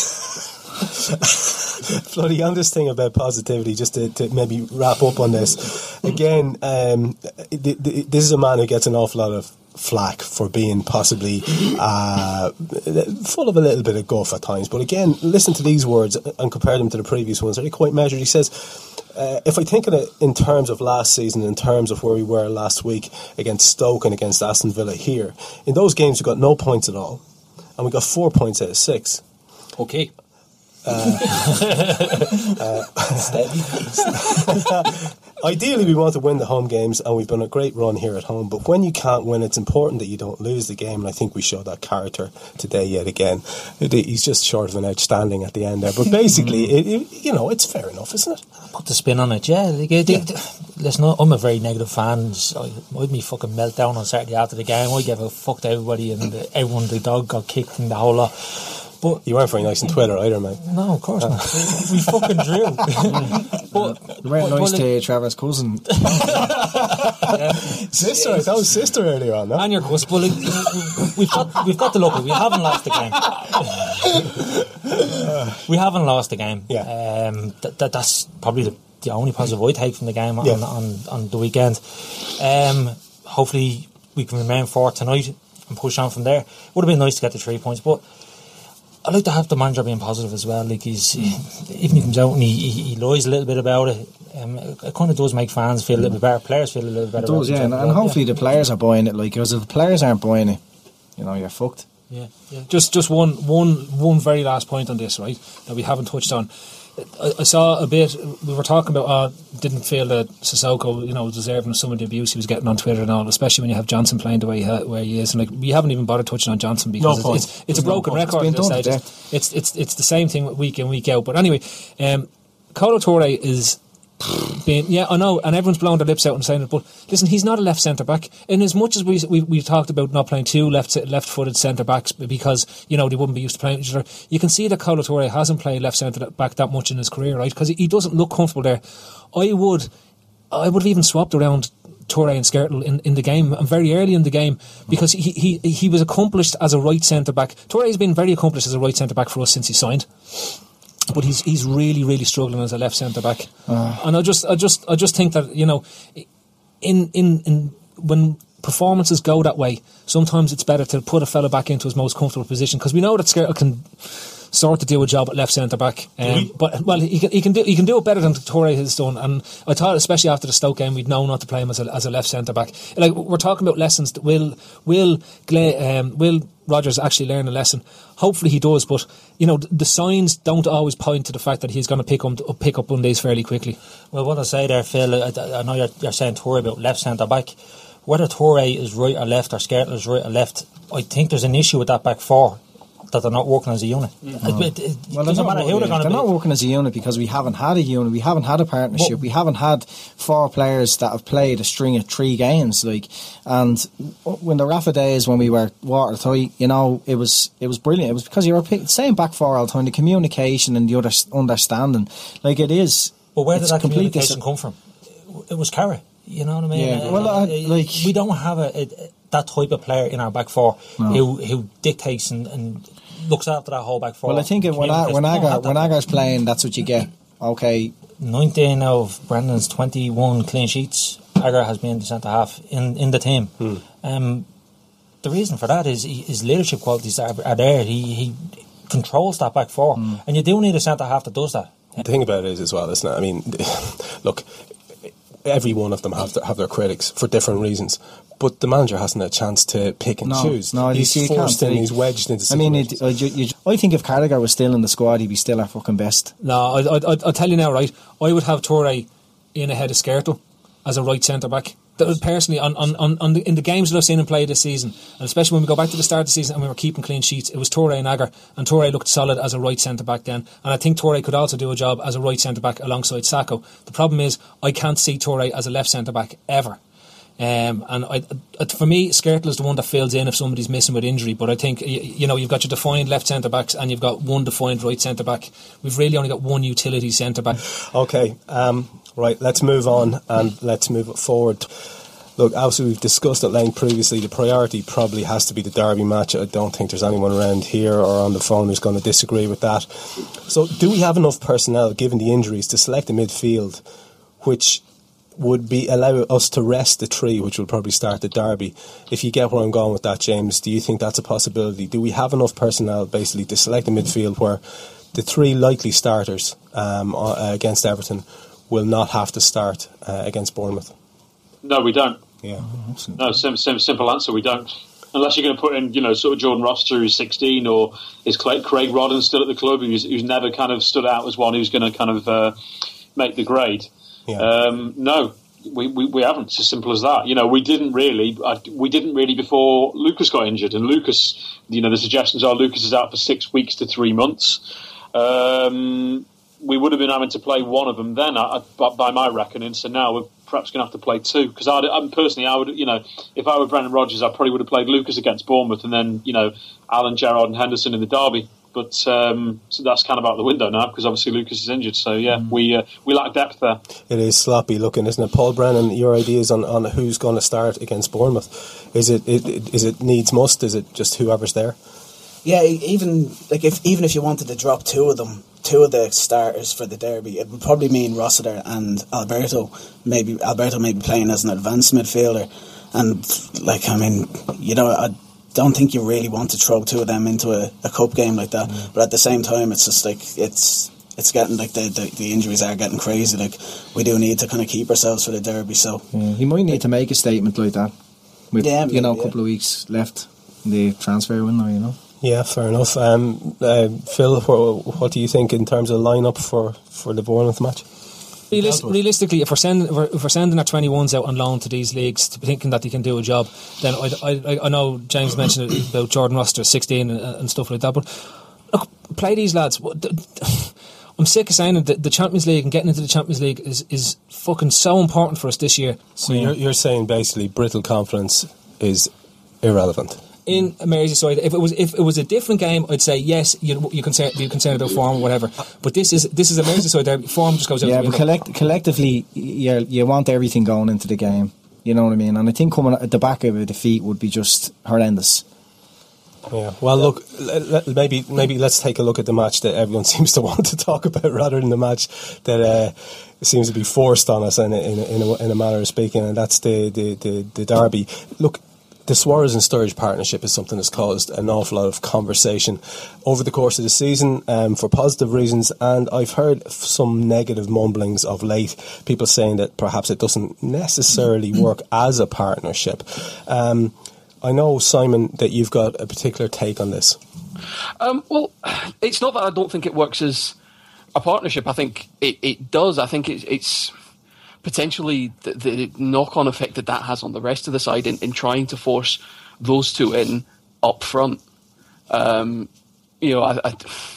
Floody, on this thing about positivity, just to, to maybe wrap up on this again. Um, th- th- this is a man who gets an awful lot of flack for being possibly uh, full of a little bit of guff at times, but again, listen to these words and compare them to the previous ones. Are they quite measured? He says, uh, if I think of it in terms of last season, in terms of where we were last week against Stoke and against Aston Villa here, in those games we got no points at all and we got four points out of six. Okay. Uh, uh, Ideally, we want to win the home games, and we've been a great run here at home. But when you can't win, it's important that you don't lose the game. And I think we showed that character today yet again. He's just short of an outstanding at the end there. But basically, it, it, you know, it's fair enough, isn't it? Put the spin on it, yeah. Like, they, yeah. They, listen, I'm a very negative fan. I, I'd me fucking meltdown on Saturday after the game. I gave a fuck to everybody, and the, everyone, the dog got kicked and the whole lot. But you weren't very nice on Twitter either, mate. No, of course not. We fucking drew. But you weren't nice to like, Trevor's cousin. Yeah. Sister, I thought it was sister earlier on, no? And your cousin. But like, we've got we've got to look. We haven't lost the game. We haven't lost the game. Yeah. Um, that, that that's probably the, the only positive I take from the game on yeah. on, on the weekend. Um, hopefully we can remain fourth tonight and push on from there. Would have been nice to get the three points, but I like to have the manager being positive as well. Like he's he, even he comes out and he, he, he lies a little bit about it. Um, it, it kind of does make fans feel a little bit better. Players feel a little bit better. It does, yeah, and, and hopefully yeah. the players are buying it. Like, because if the players aren't buying it, you know, you're fucked. Yeah, yeah. Just just one one one very last point on this, right? That we haven't touched on. I, I saw a bit. We were talking about. Uh, didn't feel that Sissoko, you know, was deserving of some of the abuse he was getting on Twitter and all, especially when you have Johnson playing the way he, where he is. And like, we haven't even bothered touching on Johnson because no it's, it's, it's a broken no record. It's, at this stage. It's it's it's the same thing week in week out. But anyway, um, Kolo Touré is. Being, yeah, I know, and everyone's blowing their lips out and saying it, but listen, he's not a left centre back. And as much as we we we talked about not playing two left left footed centre backs because you know they wouldn't be used to playing each other, you can see that Kolo Touré hasn't played left centre back that much in his career, right? Because he doesn't look comfortable there. I would, I would have even swapped around Touré and Skrtel in, in the game, and very early in the game, because he he he was accomplished as a right centre back. Touré has been very accomplished as a right centre back for us since he signed. But he's he's really really struggling as a left centre back, uh. and I just I just I just think that, you know, in in in when performances go that way, sometimes it's better to put a fella back into his most comfortable position, because we know that Skrtel can sort of do a job at left centre back, um, but well he can he can do he can do it better than Touré has done. And I thought, especially after the Stoke game, we'd know not to play him as a as a left centre back. Like, we're talking about lessons that will will um, will Rodgers actually learn a lesson. Hopefully he does, but you know, the signs don't always point to the fact that he's going to pick up pick up Mondays fairly quickly. Well, what I say there, Phil, I, I know you're, you're saying Touré about left centre back. Whether Touré is right or left, or Skrtel is right or left, I think there's an issue with that back four, that they're not working as a unit. Mm-hmm. It, it, it well, doesn't matter who they're going to be. They're not working as a unit because we haven't had a unit. We haven't had a partnership. Well, we haven't had four players that have played a string of three games. Like, and when the Rafa days when we were watertight, you know, it was it was brilliant. It was because you were pick, saying back four all the time, the communication and the other understanding. Like, it is. Well, where did that communication dis- come from? It was Carra. You know what I mean? Yeah. Uh, well, uh, like we don't have a, a that type of player in our back four no. who who dictates and, and looks after that whole back four. Well, I think when I, when Agar when Agar's playing, that's what you get. Okay, nineteen of Brendan's twenty-one clean sheets, Agar has been the centre half in, in the team. Hmm. Um, the reason for that is he, his leadership qualities are, are there. He he controls that back four, hmm. and you do need a centre half that does that. The thing about it is as well, isn't it? I mean, look, every one of them have their, have their critics for different reasons, but the manager hasn't a chance to pick and no, choose. No, he's you forced can't. in, he's wedged into I mean, it, uh, you, you, I think if Carragher was still in the squad, he'd be still our fucking best. No, I, I, I'll tell you now, right? I would have Touré in ahead of Skrtel as a right centre back. that personally, on, on, on, on the, in the games that I've seen him play this season, and especially when we go back to the start of the season and we were keeping clean sheets, it was Toure and Agger, and Toure looked solid as a right centre-back then, and I think Toure could also do a job as a right centre-back alongside Sacco. The problem is, I can't see Toure as a left centre-back ever. Um, and I, I, for me, Skrtel is the one that fills in if somebody's missing with injury. But I think, you, you know, you've got your defined left centre backs and you've got one defined right centre back. We've really only got one utility centre back. Okay, um, right. Let's move on and let's move it forward. Look, obviously we've discussed at length previously. The priority probably has to be the derby match. I don't think there's anyone around here or on the phone who's going to disagree with that. So, do we have enough personnel, given the injuries, to select a midfield which would be allow us to rest the three, which will probably start the derby? If you get where I'm going with that, James, do you think that's a possibility? Do we have enough personnel basically to select a midfield where the three likely starters um, uh, against Everton will not have to start uh, against Bournemouth? No, we don't. Yeah, no, sim- sim- simple answer. We don't. Unless you're going to put in, you know, sort of Jordan Rossiter, who's sixteen, or is Craig Rodden still at the club, who's, who's never kind of stood out as one who's going to kind of uh, make the grade. Yeah. Um, no, we, we, we haven't. It's as simple as that. You know, we didn't really, uh, we didn't really before Lucas got injured. And Lucas, you know, the suggestions are Lucas is out for six weeks to three months. Um, we would have been having to play one of them then, uh, by my reckoning. So now we're perhaps going to have to play two. Because I, I'm personally, I would, you know, if I were Brendan Rodgers, I probably would have played Lucas against Bournemouth, and then, you know, Alan, Gerrard, and Henderson in the derby. But um, so that's kind of out the window now because obviously Lucas is injured. So yeah, mm. we uh, we lack depth there. It is sloppy looking, isn't it? Paul Brennan, your ideas on, on who's going to start against Bournemouth? Is it, it is it needs must? Is it just whoever's there? Yeah, even like if even if you wanted to drop two of them, two of the starters for the derby, it would probably mean Rossiter and Alberto. Maybe Alberto may be playing as an advanced midfielder, and like I mean, you know, I don't think you really want to throw two of them into a, a cup game like that. Mm. But at the same time, it's just like it's it's getting like the, the the injuries are getting crazy. Like we do need to kind of keep ourselves for the derby. So yeah, he might need to make a statement like that with yeah, you know a yeah. couple of weeks left in the transfer window. You know. Yeah, fair enough. Um, uh, Phil, what, what do you think in terms of lineup for, for the Bournemouth match? Realist, realistically, if we're sending if we're, if we're sending our twenty-ones out on loan to these leagues, thinking that they can do a job, then I, I, I know James mentioned about Jordan Rossiter sixteen and, and stuff like that. But look, play these lads. I'm sick of saying it. The, the Champions League and getting into the Champions League is, is fucking so important for us this year. So yeah. you're you're saying basically brittle confidence is irrelevant. In Merseyside, if it was if it was a different game, I'd say yes, you you concern you concerned about form or whatever. But this is this is a Merseyside derby. Form just goes out. Yeah, the but collect, collectively, you you want everything going into the game. You know what I mean? And I think coming at the back of a defeat would be just horrendous. Yeah. Well, look, maybe maybe let's take a look at the match that everyone seems to want to talk about, rather than the match that uh, seems to be forced on us in a, in a, in a, in a manner of speaking, and that's the the, the, the derby. Look. The Suarez and Sturridge partnership is something that's caused an awful lot of conversation over the course of the season um, for positive reasons, and I've heard some negative mumblings of late, people saying that perhaps it doesn't necessarily work as a partnership. Um, I know, Simon, that you've got a particular take on this. Um, well, it's not that I don't think it works as a partnership. I think it, it does. I think it, it's... potentially the, the knock-on effect that that has on the rest of the side in, in trying to force those two in up front. Um, you know, I, I,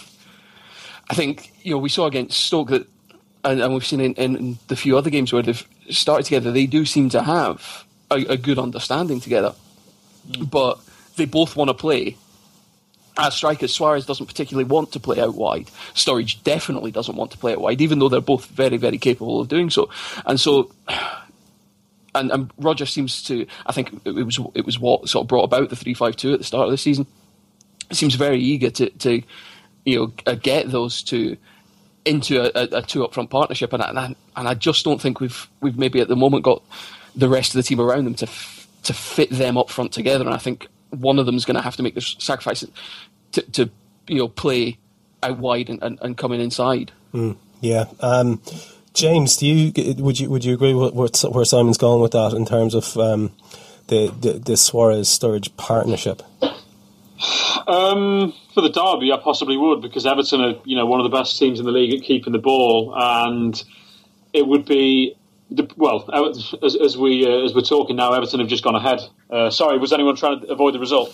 I think, you know, we saw against Stoke that, and, and we've seen in, in the few other games where they've started together, they do seem to have a, a good understanding together. Mm. But they both want to play as strikers. Suarez doesn't particularly want to play out wide. Sturridge definitely doesn't want to play out wide, even though they're both very, very capable of doing so. And so, and, and Roger seems to, I think it was it was what sort of brought about the three five two at the start of the season. He seems very eager to, to you know, get those two into a, a two up front partnership, and I, and I just don't think we've we've maybe at the moment got the rest of the team around them to f- to fit them up front together. And I think one of them is going to have to make the sacrifice to, to you know, play out wide and, and, and coming inside. Mm, yeah, um, James, do you would you would you agree with where Simon's going with that in terms of um, the, the the Suarez Sturridge partnership? Um, for the derby, I possibly would, because Everton are, you know, one of the best teams in the league at keeping the ball, and it would be Well, as, as we uh, as we're talking now, Everton have just gone ahead. Uh, sorry, was anyone trying to avoid the result?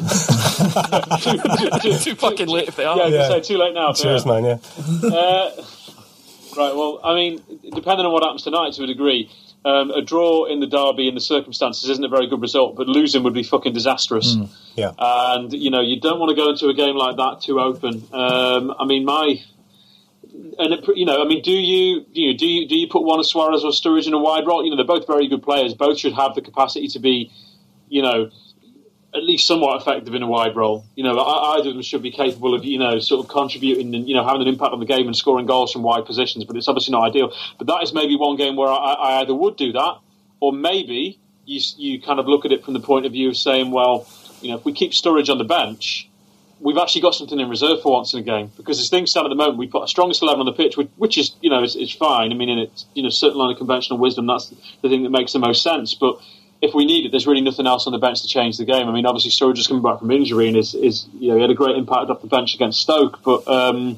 too, too, too fucking late if they are. Yeah, I was yeah. going to say too late now. Cheers, man. Yeah. Uh, right. Well, I mean, depending on what happens tonight, to a degree, um, a draw in the derby in the circumstances isn't a very good result, but losing would be fucking disastrous. Mm, yeah. And you know, you don't want to go into a game like that too open. Um, I mean, my. And it, you know, I mean, do you, you know, do you do you put one of Suarez or Sturridge in a wide role? You know, they're both very good players. Both should have the capacity to be, you know, at least somewhat effective in a wide role. You know, either of them should be capable of, you know, sort of contributing and, you know, having an impact on the game and scoring goals from wide positions. But it's obviously not ideal. But that is maybe one game where I, I either would do that, or maybe you you kind of look at it from the point of view of saying, well, you know, if we keep Sturridge on the bench, we've actually got something in reserve for once in a game, because as things stand at the moment, we put our strongest eleven on the pitch, which, which is, you know, is, is fine. I mean, in it, you know, certain line of conventional wisdom, that's the thing that makes the most sense. But if we need it, there's really nothing else on the bench to change the game. I mean, obviously, Sturridge is coming back from injury and is, is you know, he had a great impact off the bench against Stoke. But um,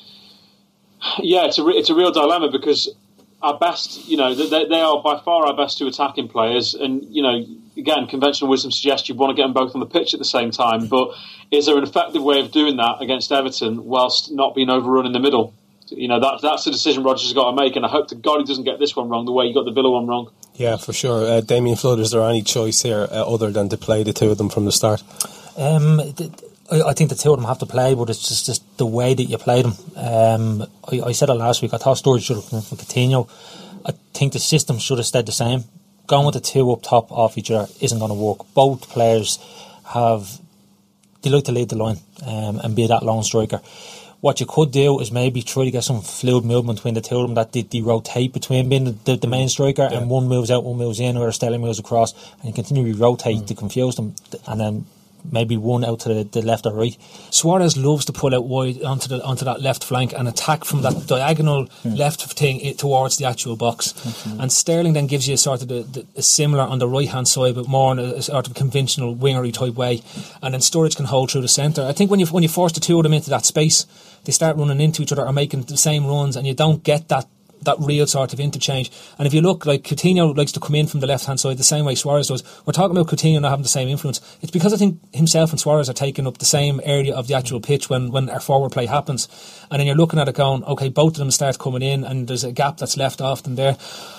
yeah, it's a re- it's a real dilemma, because our best, you know, they, they are by far our best two attacking players, and you know, again, conventional wisdom suggests you want to get them both on the pitch at the same time. But is there an effective way of doing that against Everton whilst not being overrun in the middle? You know, that that's the decision Rodgers has got to make, and I hope to God he doesn't get this one wrong the way he got the Villa one wrong. Yeah, for sure. Uh, Damien Flood, is there any choice here uh, other than to play the two of them from the start? Um, th- I think the two of them have to play, but it's just, just the way that you play them. Um, I, I said it last week, I thought Sturridge should have come for Coutinho. I think the system should have stayed the same. Going with the two up top off each other isn't going to work. Both players have, they like to lead the line um, and be that lone striker. What you could do is maybe try to get some fluid movement between the two of them, that they, they rotate between being the, the, the main striker, yeah. and one moves out, one moves in, or Sterling moves across, and you continually rotate mm. to confuse them, and then maybe one out to the, the left or right. Suarez loves to pull out wide onto the onto that left flank and attack from that diagonal mm. left thing towards the actual box. Mm-hmm. And Sterling then gives you a sort of the, the, a similar on the right hand side, but more in a, a sort of conventional wingery type way. And then Sturridge can hold through the centre. I think when you when you force the two of them into that space, they start running into each other or making the same runs, and you don't get that that real sort of interchange. And if you look, like, Coutinho likes to come in from the left hand side the same way Suarez does. We're talking about Coutinho not having the same influence. It's because I think himself and Suarez are taking up the same area of the actual pitch when, when our forward play happens, and then you're looking at it going, okay, both of them start coming in and there's a gap that's left often there.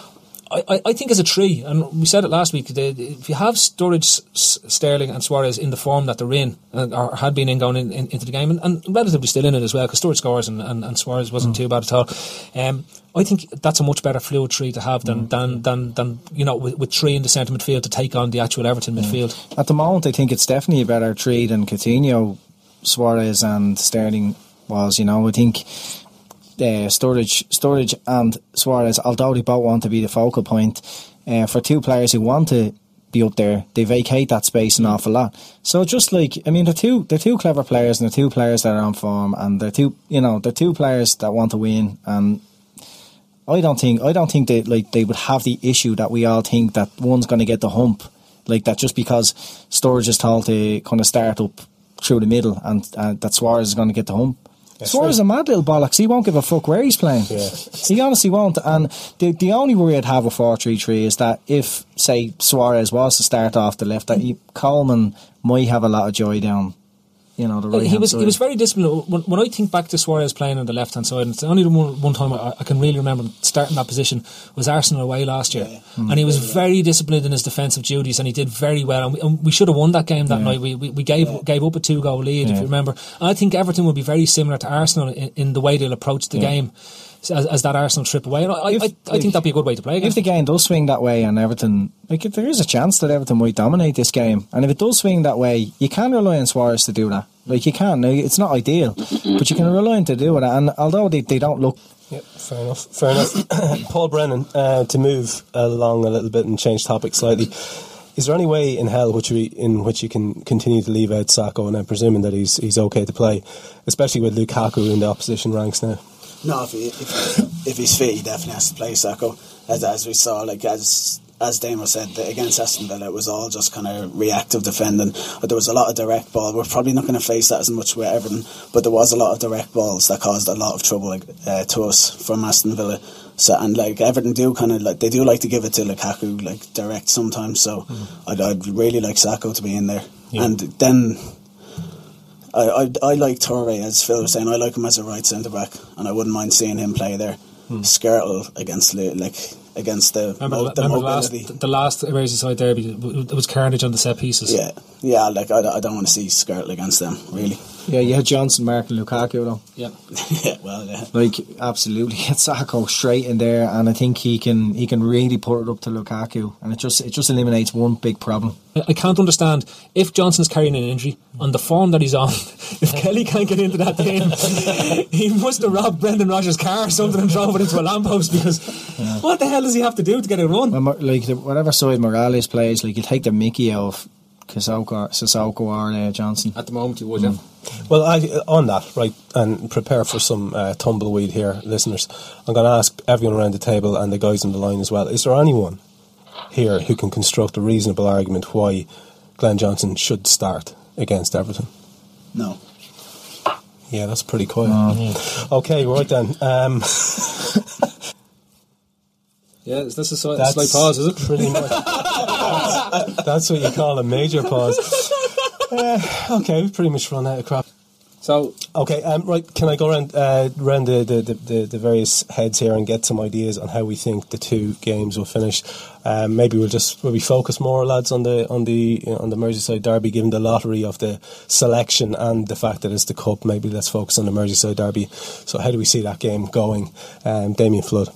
I, I think as a tree, and we said it last week, the, if you have Sturridge, Sterling and Suarez in the form that they're in, or had been in going in, in, into the game, and, and relatively still in it as well, because Sturridge scores and, and, and Suarez wasn't mm. too bad at all. Um, I think that's a much better fluid tree to have than, mm. than, than, than you know, with, with three in the centre midfield to take on the actual Everton mm. midfield. At the moment, I think it's definitely a better tree than Coutinho, Suarez and Sterling was. You know, I think Uh, Sturridge, Sturridge and Suarez, although they both want to be the focal point, uh, for two players who want to be up there, they vacate that space an awful lot. So just like, I mean, they're two, they're two clever players, and they're two players that are on form, and they're two, you know, they're two players that want to win. And I don't think, I don't think they like they would have the issue that we all think that one's going to get the hump, like that, just because Sturridge is told to kind of start up through the middle, and uh, that Suarez is going to get the hump. Yes, Suarez is a mad little bollocks. He won't give a fuck where he's playing. Yeah. He honestly won't. And the the only worry I'd have with four three three is that if, say, Suarez was to start off the left, that he, Coleman might have a lot of joy down, you know, the right he was side. He was very disciplined. When, when I think back to Suarez playing on the left hand side, and it's only the one, one time I, I can really remember him starting that position was Arsenal away last year, yeah. mm. and he was very disciplined in his defensive duties, and he did very well. And we, and we should have won that game that yeah. night. We we, we gave yeah. gave up a two goal lead, yeah. if you remember. And I think Everton will be very similar to Arsenal in, in the way they'll approach the yeah. game. As, as that Arsenal trip away, and I, if, I, I think if, that'd be a good way to play again. If the game does swing that way, and Everton, like, if there is a chance that Everton might dominate this game, and if it does swing that way, you can rely on Suarez to do that. Like, you can. Now, it's not ideal, but you can rely on to do it. And although they, they don't look. Yep, fair enough. Fair enough. Paul Brennan, uh, to move along a little bit and change topic slightly. Is there any way in hell which we, in which you can continue to leave out Sakho, and I'm presuming that he's he's okay to play, especially with Lukaku in the opposition ranks now? No, if, he, if, if he's fit, he definitely has to play Sakho. As, as we saw, like as as Damo said, against Aston Villa, it was all just kind of reactive defending. But there was a lot of direct ball. We're probably not going to face that as much with Everton, but there was a lot of direct balls that caused a lot of trouble uh, to us from Aston Villa. So and like Everton do kind of like they do like to give it to Lukaku like direct sometimes. So mm. I'd, I'd really like Sakho to be in there, yeah. and then I, I I like Toure, as Phil was saying. I like him as a right centre back, and I wouldn't mind seeing him play there. Mm. Skirtle against like against the remember, mo- the remember mobility. Last, the last Merseyside derby, it was carnage on the set pieces. Yeah, yeah. Like I, I don't want to see Skirtle against them really. Yeah, you had Johnson marking Lukaku though. Yeah, yeah. Well, yeah. Like absolutely, get Sakho straight in there, and I think he can he can really put it up to Lukaku, and it just it just eliminates one big problem. I can't understand if Johnson's carrying an injury on the form that he's on. If Kelly can't get into that game, he must have robbed Brendan Rodgers' car or something and drove it into a lamppost. Because yeah. what the hell does he have to do to get it run? Well, like the, whatever side Morales plays, like you take the Mickey out of Sissoko, Sissoko or uh, Johnson. At the moment, you would. Mm. Yeah. Well, I, on that, right, and prepare for some uh, tumbleweed here, listeners. I'm going to ask everyone around the table and the guys on the line as well. Is there anyone here who can construct a reasonable argument why Glenn Johnson should start against Everton? No. Yeah, that's pretty quiet. Oh. Okay, right then. Um, yeah, is this a slight, slight pause, is it? Pretty much. that's, that's what you call a major pause. Uh, okay, we've pretty much run out of crap. So okay, um, right. Can I go around uh, around the, the, the, the various heads here and get some ideas on how we think the two games will finish? Um, maybe we'll just maybe focus more, lads, on the on the you know, on the Merseyside derby, given the lottery of the selection and the fact that it's the cup. Maybe let's focus on the Merseyside derby. So, how do we see that game going, um, Damien Flood?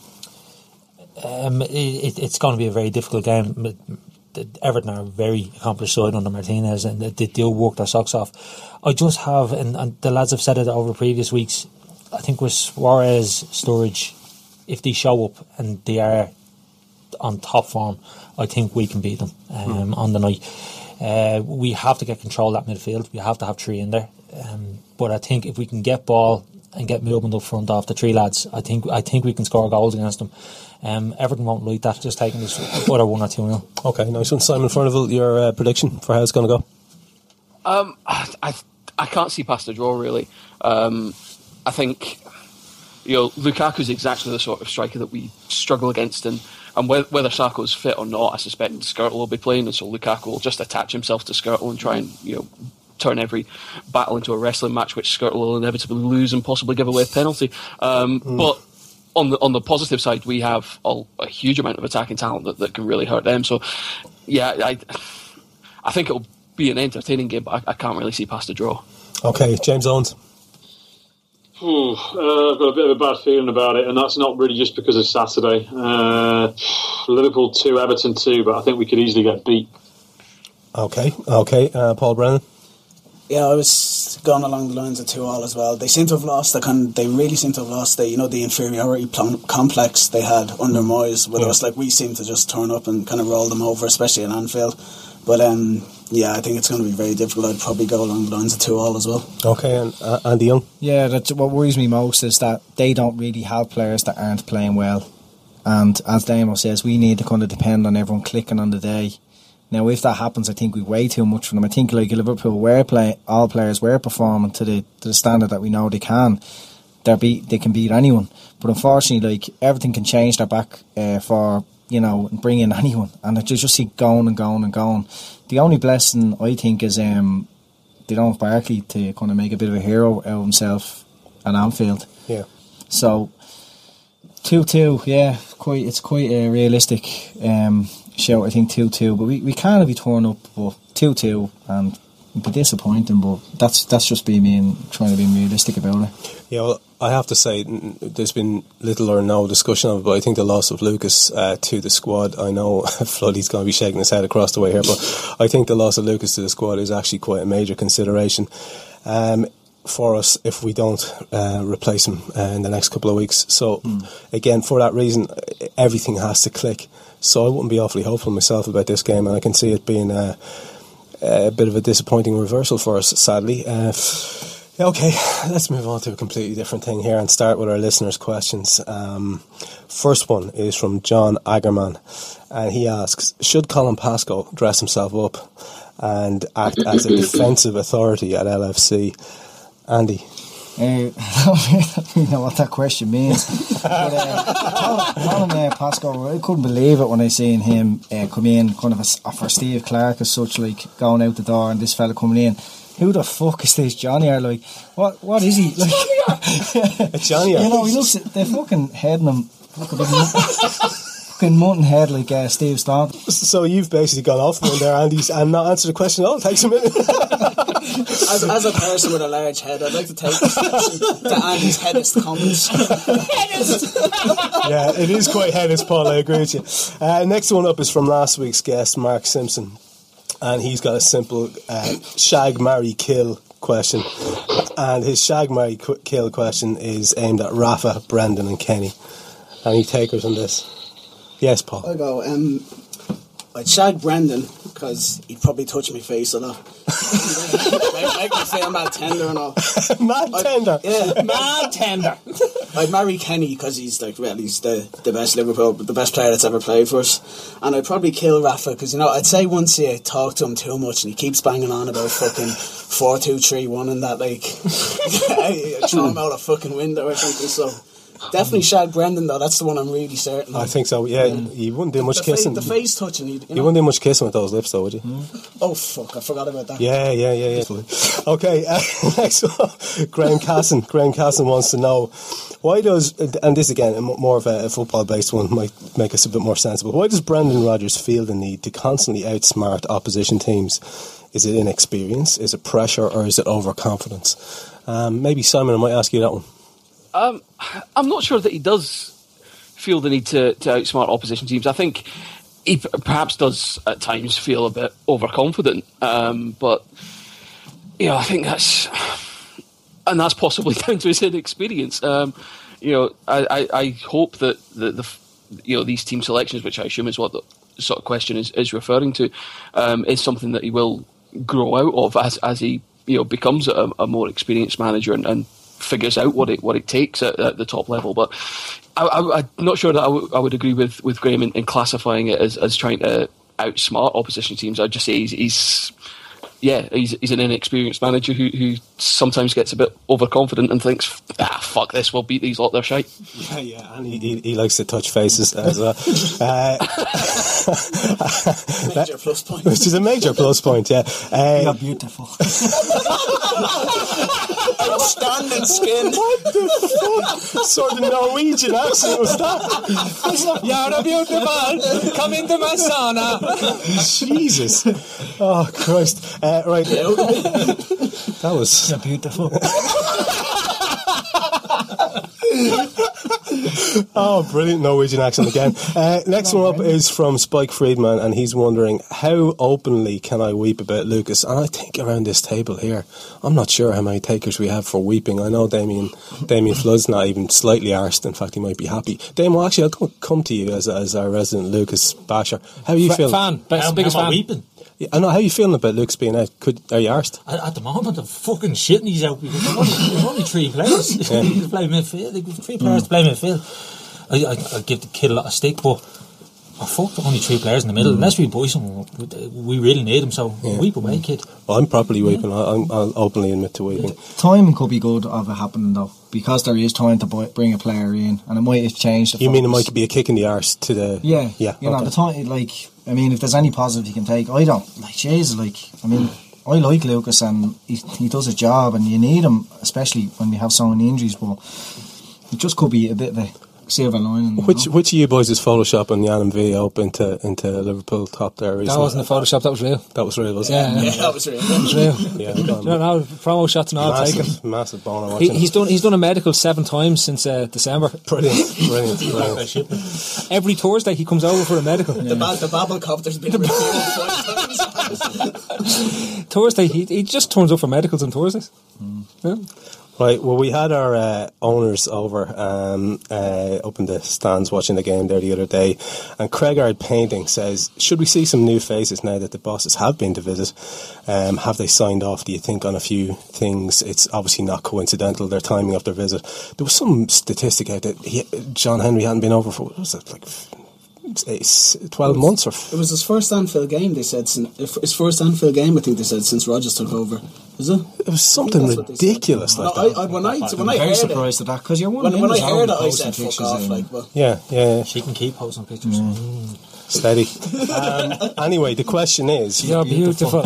Um, it, it's going to be a very difficult game. Everton are a very accomplished side under Martinez, and they do work their socks off. I just have, and, and the lads have said it over previous weeks, I think with Suarez, Sturridge, if they show up and they are on top form, I think we can beat them um, mm. on the night. Uh, we have to get control of that midfield. We have to have three in there. Um, but I think if we can get ball and get movement up front off the three lads, I think I think we can score goals against them. Um, Everton won't like that, just taking this other one or two nil. Okay, nice one. Simon Furnival, your uh, prediction for how it's going to go? Um, I I can't see past a draw, really. Um, I think, you know, Lukaku's exactly the sort of striker that we struggle against, and, and whether, whether Sakho's fit or not, I suspect Skirtle will be playing, and so Lukaku will just attach himself to Skirtle and try and, you know, turn every battle into a wrestling match, which Skirtle will inevitably lose and possibly give away a penalty. Um, mm. But on the on the positive side, we have all, a huge amount of attacking talent that, that can really hurt them. So, yeah, I I think it'll be an entertaining game, but I, I can't really see past a draw. Okay, James Owens. Ooh, uh, I've got a bit of a bad feeling about it, and that's not really just because of Saturday. Uh, Liverpool two, Everton two, but I think we could easily get beat. Okay, okay, uh, Paul Brennan. Yeah, I was going along the lines of two all as well. They seem to have lost the con- They really seem to have lost the you know the inferiority pl- complex they had under Moyes with yeah. us. Like we seem to just turn up and kind of roll them over, especially in Anfield. But um, yeah, I think it's going to be very difficult. I'd probably go along the lines of two all as well. Okay, and uh, Andy Young. Yeah, that's what worries me most is that they don't really have players that aren't playing well, and as Damo says, we need to kind of depend on everyone clicking on the day. Now, if that happens, I think we way too much from them. I think like Liverpool, were play, all players were performing to the to the standard that we know they can. They beat, they can beat anyone. But unfortunately, like everything can change their back uh, for you know bring in anyone, and it just just keep going and going and going. The only blessing I think is um, they don't have Barkley to kind of make a bit of a hero out of himself at Anfield. Yeah. So two two, yeah, quite it's quite a realistic. Um, shout I think two two, but we, we can't be torn up, but two two and it'd be disappointing, but that's that's just being me trying to be realistic about it. Yeah, well, I have to say there's been little or no discussion of it, but I think the loss of Lucas uh, to the squad, I know Floody's going to be shaking his head across the way here, but I think the loss of Lucas to the squad is actually quite a major consideration um, for us if we don't uh, replace him uh, in the next couple of weeks. So mm. again, for that reason, everything has to click. So I wouldn't be awfully hopeful myself about this game, and I can see it being a, a bit of a disappointing reversal for us, sadly. Uh, okay, let's move on to a completely different thing here and start with our listeners' questions. Um, first one is from John Agerman, and he asks, should Colin Pascoe dress himself up and act as a defensive authority at L F C? Andy? Uh, I don't really know what that question means. But uh, Colin uh, Pascoe, I couldn't believe it when I seen him uh, come in, kind of a, for Steve Clark as such, like going out the door and this fella coming in. Who the fuck is this Johnny R? Like, what? What is he? Like, Johnny R. You know, he looks. They're fucking heading him. Look at him. Fucking mutton head like uh, Steve Staunton. So you've basically gone off one there, Andy, and not answered the question at all. Thanks a minute. as, as a person with a large head, I'd like to take exception to Andy's headest comments. Yeah, it is quite headless, Paul, I agree with you. Uh, next one up is from last week's guest, Mark Simpson, and he's got a simple uh, shag, marry, kill question, and his shag, marry, qu- kill question is aimed at Rafa, Brendan and Kenny. Any takers on this? Yes, Paul. I go, um, I'd shag Brendan because he'd probably touch my face a lot. make, make me feel mad tender and all. Mad I'd, tender? Yeah. Mad tender. I'd marry Kenny because he's like, well, he's the, the best Liverpool, the best player that's ever played for us. And I'd probably kill Rafa because, you know, I'd say once you talk to him too much and he keeps banging on about fucking four two three one and that, like, throw him out a fucking window or something, so... Definitely shag Brendan though. That's the one I'm really certain of. I think so. Yeah, yeah. You wouldn't do much the kissing. Fa- the face touching. You, know? you wouldn't do much kissing with those lips, though, would you? Mm. Oh fuck! I forgot about that. Yeah, yeah, yeah, yeah. Okay, uh, next one, Graham Casson. Graham Casson wants to know why does, and this again, more of a, a football-based one, might make us a bit more sensible. Why does Brendan Rodgers feel the need to constantly outsmart opposition teams? Is it inexperience? Is it pressure? Or is it overconfidence? Um, maybe Simon, I might ask you that one. Um, I'm not sure that he does feel the need to, to outsmart opposition teams. I think he p- perhaps does at times feel a bit overconfident, um, but you know, I think that's and that's possibly down to his inexperience. Um, you know, I, I, I hope that the, the you know these team selections, which I assume is what the sort of question is, is referring to, um, is something that he will grow out of as as he you know becomes a, a more experienced manager and. and figures out what it what it takes at, at the top level. But I, I, I'm not sure that I, w- I would agree with, with Graham in, in classifying it as, as trying to outsmart opposition teams. I'd just say he's, he's yeah, he's, he's an inexperienced manager who, who sometimes gets a bit overconfident and thinks, ah, fuck this, we'll beat these lot, they're shite. Yeah, yeah, and he, he, he likes to touch faces as well. Uh, major plus point. Which is a major plus point, yeah. Uh, You're beautiful. Outstanding skin. What the fuck sort of Norwegian accent was that? You're beautiful. Come into my sauna. Jesus. Oh, Christ. Uh, right. That was... You're beautiful. Oh, brilliant Norwegian accent again. Uh, next one up is from Spike Friedman, and he's wondering, how openly can I weep about Lucas? And I think around this table here, I'm not sure how many takers we have for weeping. I know Damien Damien Flood's not even slightly arsed. In fact, he might be happy. Damien, well, actually, I'll come, come to you as, as our resident Lucas basher. How are you F- feeling? Fan, best, Am- biggest am I fan. weeping? Yeah, I know. How are you feeling about Lucas being out? Could, are you arsed? At, at the moment, I'm fucking shitting he's out because there's only, there's only three players. Yeah. He's playing midfield. There's three players mm. to play midfield. I, I, I give the kid a lot of stick, but oh, fuck, there's only three players in the middle. Mm. Unless we buy some, we really need them. So yeah. weep away, kid. Well, I'm properly weeping. Yeah. I'll, I'll openly admit to weeping. Time could be good of it happening though, because there is time to buy, bring a player in, and it might have changed. The you focus. mean it might be a kick in the arse to the? Yeah, yeah. You okay. know, the time, like, I mean, if there's any positive you can take, I don't like. Jesus, like, I mean, I like Lucas, and he he does a job, and you need him, especially when you have so many injuries. But it just could be a bit of a silver lining. Which know? which of you boys is photoshopping Jan and V up into into Liverpool top there recently? That wasn't a Photoshop, that was real. That was real, wasn't yeah, it? Yeah, that was real. That was real. Yeah, you don't know, promo shots and all massive, taken. Massive boner He, watching. he's done he's done a medical seven times since uh, December. Brilliant, brilliant, brilliant. Every Thursday he comes over for a medical. The, ba- the Babblecopter's been reviewed five times. Thursday, he, he just turns up for medicals on Thursdays. Mm. Yeah. Right, well, we had our uh, owners over um, uh, up in the stands watching the game there the other day, and Craigard Painting says, should we see some new faces now that the bosses have been to visit? Um, have they signed off, do you think, on a few things? It's obviously not coincidental, their timing of their visit. There was some statistic out that he, John Henry hadn't been over for, what was it, like it's twelve months or. It was his first Anfield game. They said since, his first Anfield game. I think they said since Rodgers took over. Is it? It was something ridiculous like no, that. I, I, when I when I I'm very heard surprised it, at that because you're one when, when I zone heard it, I posting said, "Fuck pictures off!" in. Like, but Yeah, yeah, yeah. She can keep posting pictures. Mm. Steady. Um, anyway, the question is. You're beautiful.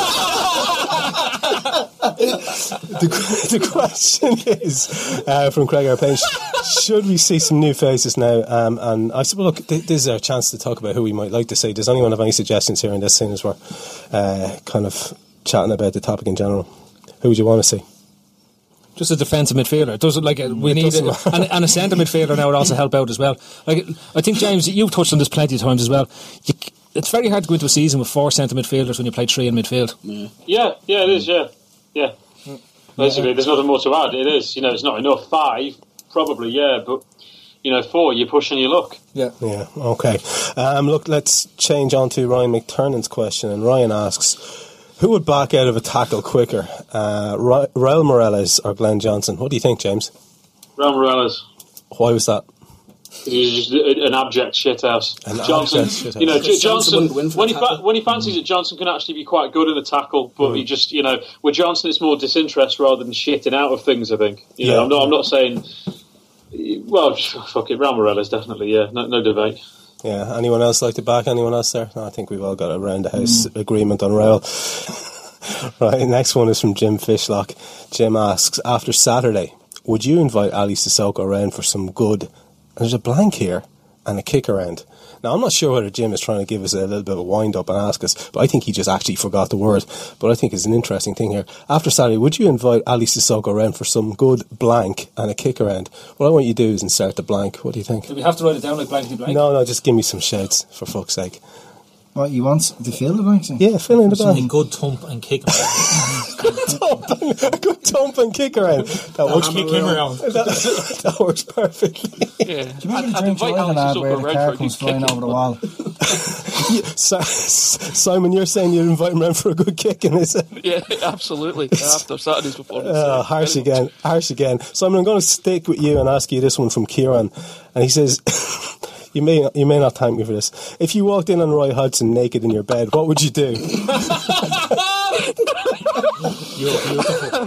the, the question is uh, from Craig Arpane, should we see some new faces now? Um, and I said, well, look, th- this is our chance to talk about who we might like to see. Does anyone have any suggestions here in this scene as we're uh, kind of chatting about the topic in general? Who would you want to see? Just a defensive midfielder. It doesn't like we It need doesn't a, and, and a centre midfielder now would also help out as well. Like I think James, you've touched on this plenty of times as well. You, it's very hard to go into a season with four centre midfielders when you play three in midfield. Yeah, yeah, yeah it is. Yeah, yeah. Basically, there's nothing more to add. It is. You know, it's not enough. Five, probably, yeah, but you know, four, you push and you look. Yeah, yeah. Okay. Um, look, let's change on to Ryan McTurnan's question, and Ryan asks, who would back out of a tackle quicker, uh, Ra- Raul Morales or Glenn Johnson? What do you think, James? Raul Morales. Why was that? He's just an abject shithouse. An Johnson, abject shithouse. you know, Because Johnson. Johnson wouldn't win for when the he fa- tackle. when he fancies it, Johnson can actually be quite good in a tackle, but mm. he just, you know, with Johnson, it's more disinterest rather than shitting out of things. I think. You yeah. know, I'm not. I'm not saying. Well, fuck it, Raul Morales definitely. Yeah, no, no debate. Yeah. Anyone else like to back anyone else there? No, I think we've all got a round the house mm. agreement on Raul. Right. Next one is from Jim Fishlock. Jim asks, after Saturday, would you invite Ali Sissoko around for some good? And there's a blank here. And a kick around. Now, I'm not sure whether Jim is trying to give us a little bit of a wind up and ask us, but I think he just actually forgot the word. But I think it's an interesting thing here. After Saturday, would you invite Ali Sissoko around for some good blank and a kick around? What I want you to do is insert the blank. What do you think? Do we have to write it down like blankety blank? No, no, just give me some shouts, for fuck's sake. What, you want to fill the blanks? Yeah, fill in the Something blank. good thump and kick. Good thump and, a good thump and kick around. That works, kick him around. that, that works perfectly. Yeah. Do you remember I'd, the I'd drink invite Jordan Alex ad where Sissoko the around car for a comes good flying kick. over the wall? So, Simon, you're saying you'd invite him around for a good kick, and is it? Yeah, absolutely. After Saturday's performance. Oh, yeah. harsh again, harsh again. Simon, I'm going to stick with you and ask you this one from Kieran. And he says, you may you may not thank me for this. If you walked in on Roy Hodgson naked in your bed, what would you do? You're beautiful.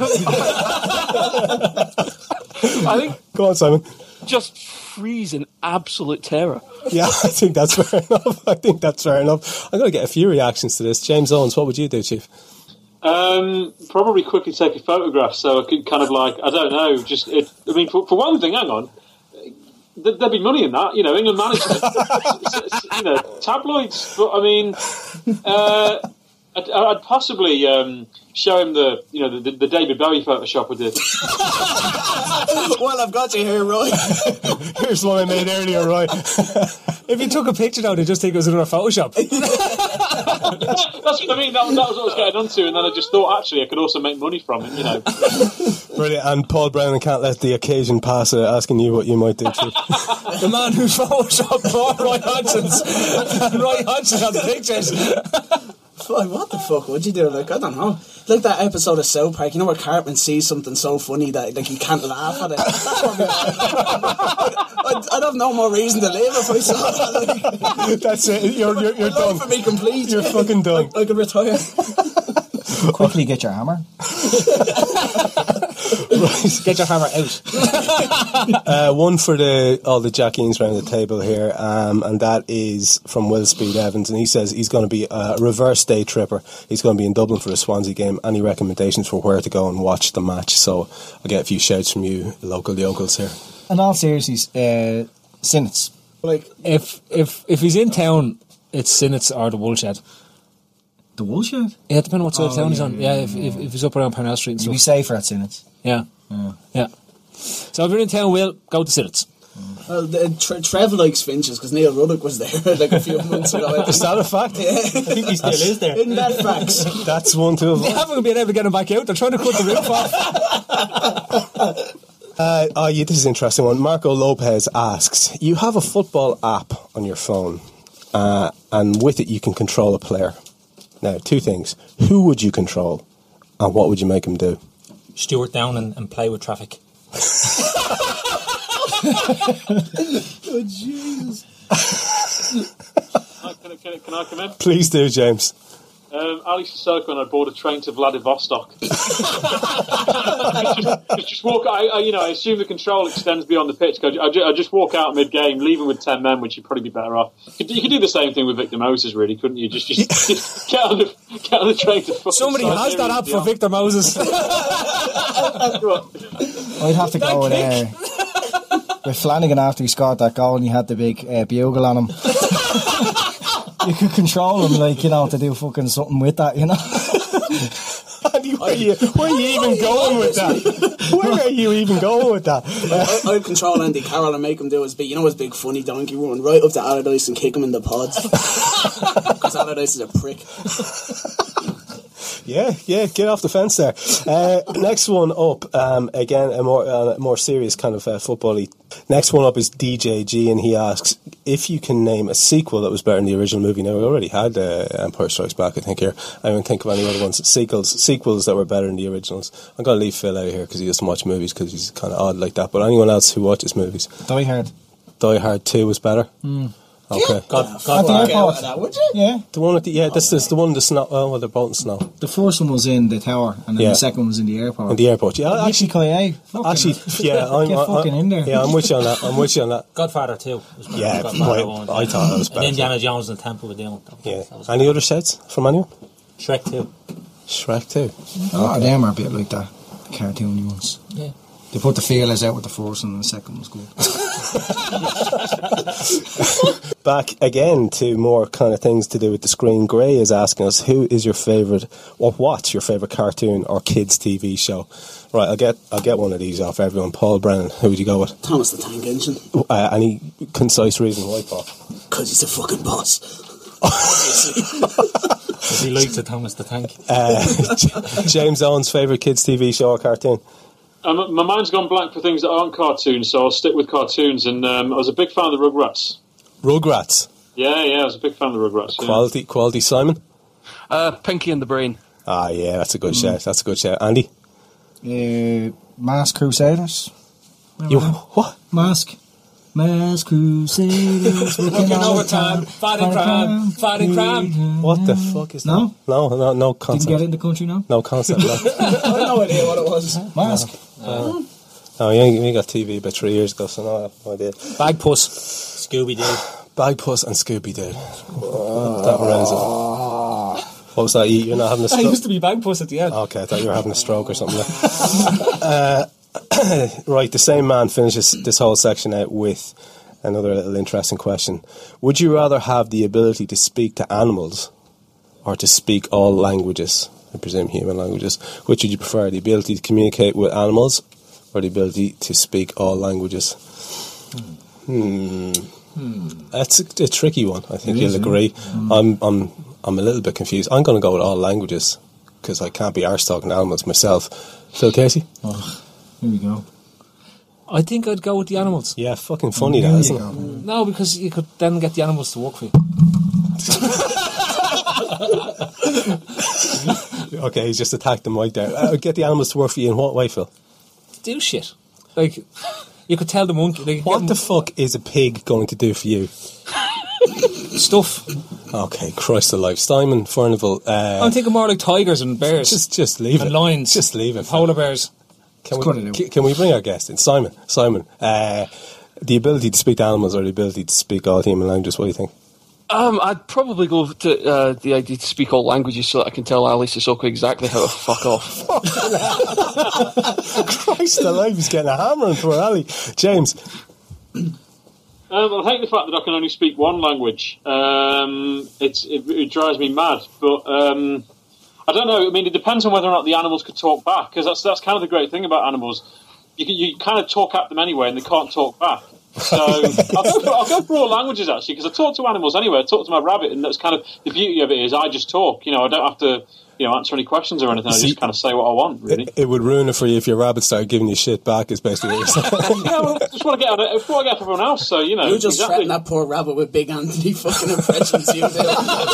I think Go on, Simon. just freeze in absolute terror. Yeah, I think that's fair enough. I think that's fair enough. I'm going to get a few reactions to this. James Owens, what would you do, Chief? Um, probably quickly take a photograph so I could kind of like, I don't know, just, it, I mean, for, for one thing, hang on, there, there'd be money in that, you know, England management, you know, tabloids, but I mean, uh, I'd, I'd possibly um, show him the, you know, the, the David Bowie Photoshop I did. well, I've got you here, Roy. Here's one I made earlier, right? If you took a picture now, they'd just think it was another Photoshop. That's what I mean, that, that was what I was getting onto, and then I just thought, actually, I could also make money from it, you know. Brilliant. And Paul Brown can't let the occasion pass uh, asking you what you might do, Chief. The man who photoshopped poor Roy Hodgson's and Roy Hodgson on the pictures. Like, what the fuck would you do? Like, I don't know. Like that episode of South Park, you know, where Cartman sees something so funny that like he can't laugh at it. That's what I'd, I'd have no more reason to live if I saw that. Like, That's it. You're, you're, you're my done. life would be complete. You're fucking done. I, I could retire. Quickly get your hammer. Get your hammer out. Uh, one for the all the Jackies around the table here, um, and that is from Will Speed Evans, and he says he's going to be a reverse day tripper. He's going to be in Dublin for the Swansea game. Any recommendations for where to go and watch the match? So I'll get a few shouts from you, local yokels here. In all seriousness, uh, Sinnets. Like, If if if he's in town, it's Sinnets or the Woolshed. The Woolshed? Yeah, depending on what side of Oh, town yeah, he's on. yeah, Yeah, if, if if he's up around Parnell Street and You'd be stuff. safer at Sinnets. Yeah, yeah. So if you're in town, Will, go to Sinnets. well, the, Tre- Trev likes Finches because Neil Ruddock was there like a few months ago. Is that a fact? Yeah. I think he still is there. Isn't that facts? That's one to They avoid. haven't been able to get him back out. They're trying to cut the roof off. Uh, oh, yeah, this is an interesting one. Marco Lopez asks, you have a football app on your phone, uh, and with it you can control a player. Now, two things. Who would you control, and what would you make him do? Stuart down and, and play with traffic. Oh, Jesus. I, can, I, can, I, can I come in? Please do, James. Um, Ali Sissoko and I board a train to Vladivostok. just, just, just walk. I, I, you know, I assume the control extends beyond the pitch. I, I, I just walk out mid-game, leave him with ten men, which you'd probably be better off. You could, you could do the same thing with Victor Moses, really, couldn't you? Just, just, just get on the get on the train to. Somebody has that app for Victor Moses. I'd have to go with, uh, with Flanagan after he scored that goal and he had the big uh, bugle on him. You could control him, like, you know, to do fucking something with that, you know. Where are you, where are you even going with that? Where are you even going with that? I, I'd control Andy Carroll and make him do his big, you know, his big funny donkey run right up to Allardyce and kick him in the pods. Because Allardyce is a prick. Yeah, yeah, get off the fence there. Uh, next one up, um, again, a more uh, more serious kind of uh, football-y. Next one up is D J G, and he asks if you can name a sequel that was better than the original movie. Now, we already had uh, Empire Strikes Back, I think, here. I don't think of any other ones. Sequels sequels that were better than the originals. I'm going to leave Phil out here because he doesn't watch movies because he's kind of odd like that. But anyone else who watches movies? Die Hard. Die Hard two was better? Mm. Okay. God, God, at the airport. That, would you? Yeah. The one at the, yeah, this is the one in the snow. Oh, well, they're both in snow. The first one was in the tower, and then Yeah. the second one was in the airport. In the airport, yeah. Actually, Yippee-ki-yay. actually, yeah, I'm, Get I, fucking I, in there. Yeah, I'm with you on that. I'm with you on that. Godfather two. Was better Yeah, than Godfather boy, one. I thought it was better. And Indiana Jones and the Temple of Doom. That was- Yeah. that was Any other sheds from anyone? Shrek two. Shrek two. A lot of them are a bit like that, the cartoony ones. Yeah. They put the feelers out with the first one, and the second was good. Back again to more kind of things to do with the screen. Gray is asking us, who is your favourite, or what's your favourite cartoon or kids T V show? Right, I'll get I'll get one of these off everyone. Paul Brennan, who would you go with? Thomas the Tank Engine. Uh, any concise reason why, Paul? Because he's a fucking boss. Because he likes it, Thomas the Tank. Uh, James Owen's favourite kids T V show or cartoon? Um, my mind's gone blank for things that aren't cartoons, so I'll stick with cartoons. And um, I was a big fan of the Rugrats. Rugrats. Yeah, yeah, I was a big fan of the Rugrats. Yeah. Quality, quality. Simon. Uh, Pinky and the Brain. Ah, yeah, that's a good shout. That's a good shout. Andy. Uh, Mask Crusaders. You what? Mask. Mask Crusaders. Working overtime, fighting crime, fighting crime. What the fuck is No? that? No, no, no Didn't concept. get it in the country now? No concept. No. I had no idea what it was. Mask. Oh, you only you got T V about three years ago, so no, I have no idea. Bag Puss. Scooby Doo. Bagpuss and Scooby Doo. That rounds it. What was that? You- You're not having a I stroke? used to be Bag Puss at the end. Okay, I thought you were having a stroke or something. uh, right, the same man finishes this whole section out with another little interesting question. Would you rather have the ability to speak to animals or to speak all languages? I presume human languages. Which would you prefer, the ability to communicate with animals or the ability to speak all languages? Hmm. Hmm. That's a, a tricky one. I think It you'll is, agree. yeah. I'm, I'm, I'm a little bit confused. I'm going to go with all languages because I can't be arse talking to animals myself. Phil Casey? Oh, here we go. I think I'd go with the animals. Yeah, fucking funny Here that, you isn't go. it? No, because you could then get the animals to work for you. Okay, he's just attacked the mic there. Uh, get the animals to work for you in what way, Phil? Do shit. Like, you could tell the monkey. Like, What the fuck is a pig going to do for you? stuff? Okay, Christ alive. Simon Furnival. Uh, I'm thinking more like tigers and bears. just, just leave and it. lions. Just leave it. Phil. Polar bears. Can cut it we, out. can, can we bring our guest in? Simon. Simon. Uh, the ability to speak to animals or the ability to speak all human languages, what do you think? Um, I'd probably go to uh, the idea to speak all languages so that I can tell Ali Sissoko exactly how to fuck off. Christ alive, he's getting a hammer in for Ali. James. Um, I hate the fact that I can only speak one language. Um, it's, it, it drives me mad. But um, I don't know. I mean, it depends on whether or not the animals could talk back, because that's that's kind of the great thing about animals. You can, you kind of talk at them anyway, and they can't talk back. So I'll, go for, I'll go for all languages actually, because I talk to animals anyway. I talk to my rabbit, and that's kind of the beauty of it is I just talk. You know, I don't have to, you know, answer any questions or anything. I See, just kind of say what I want. Really. It, it would ruin it for you if your rabbit started giving you shit back, is basically what you're saying. Yeah, well, I just want to get on it before I get off everyone else. So you know, You just exactly. threaten that poor rabbit with Big Anthony fucking impressions. You do.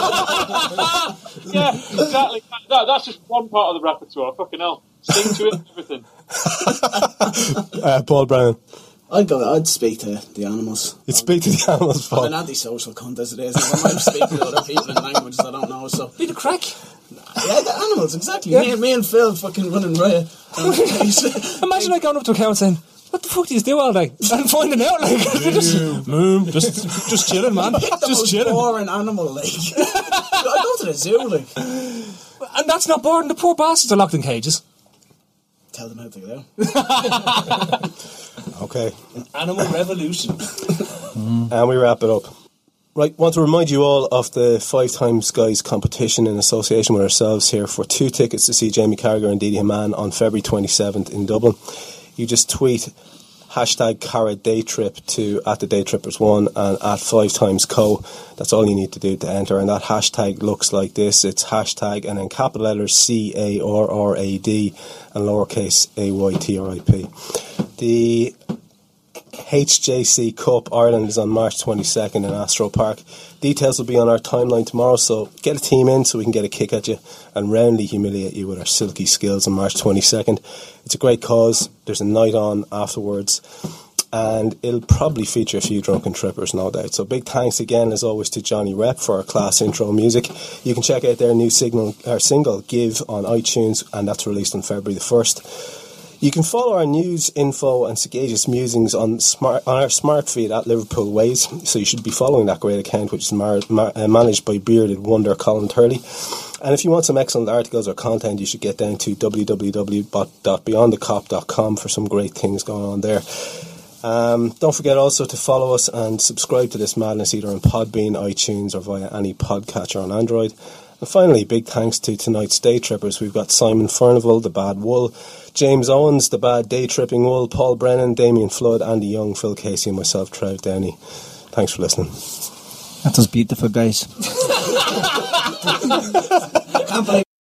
Yeah, exactly. That, that's just one part of the repertoire. Fucking hell, sing to it, everything. uh, Paul Brown. I'd go. I'd speak to the animals. You'd speak to the animals, Paul. I'm an antisocial cunt as it is. I might speak to other people in languages I don't know. So Be the crack. yeah, the animals exactly. Yeah. Me, and, me and Phil fucking running riot. Imagine like going up to a cow and saying, "What the fuck do you do all day?" And finding out like just, mm, just just chilling, man. Pick the Just most chilling. boring animal, like. I go to the zoo, like. And that's not boring. The poor bastards are locked in cages. Tell them how to get out. Okay. Animal revolution. And we wrap it up. Right, want to remind you all of the Five Times Guys competition in association with ourselves here for two tickets to see Jamie Carragher and Didi Hamann on February twenty-seventh in Dublin. You just tweet hashtag Cara Day Trip to at the Day Trippers one and at Five Times Co. That's all you need to do to enter, and that hashtag looks like this. It's hashtag and then capital letters C A R R A D and lowercase A Y T R I P. The H J C Cup Ireland is on March twenty-second in Astro Park. Details will be on our timeline tomorrow, so get a team in so we can get a kick at you and roundly humiliate you with our silky skills on March twenty-second. It's a great cause. There's a night on afterwards, and it'll probably feature a few drunken trippers, no doubt. So big thanks again, as always, to Johnny Rep for our class intro music. You can check out their new signal, our single, Give, on iTunes, and that's released on February the first. You can follow our news, info and sagacious musings on smart on our smart feed at Liverpool Ways, so you should be following that great account, which is mar- mar- uh, managed by bearded wonder Colin Turley. And if you want some excellent articles or content, you should get down to w w w dot beyond the cop dot com for some great things going on there. Um, don't forget also to follow us and subscribe to this madness either on Podbean, iTunes or via any podcatcher on Android. And finally, big thanks to tonight's Day Trippers. We've got Simon Furnival, the Bad Wool, James Owens, the Bad Day Tripping Wool, Paul Brennan, Damien Flood, Andy Young, Phil Casey and myself, Trev Downey. Thanks for listening. That was beautiful, guys. Can't believe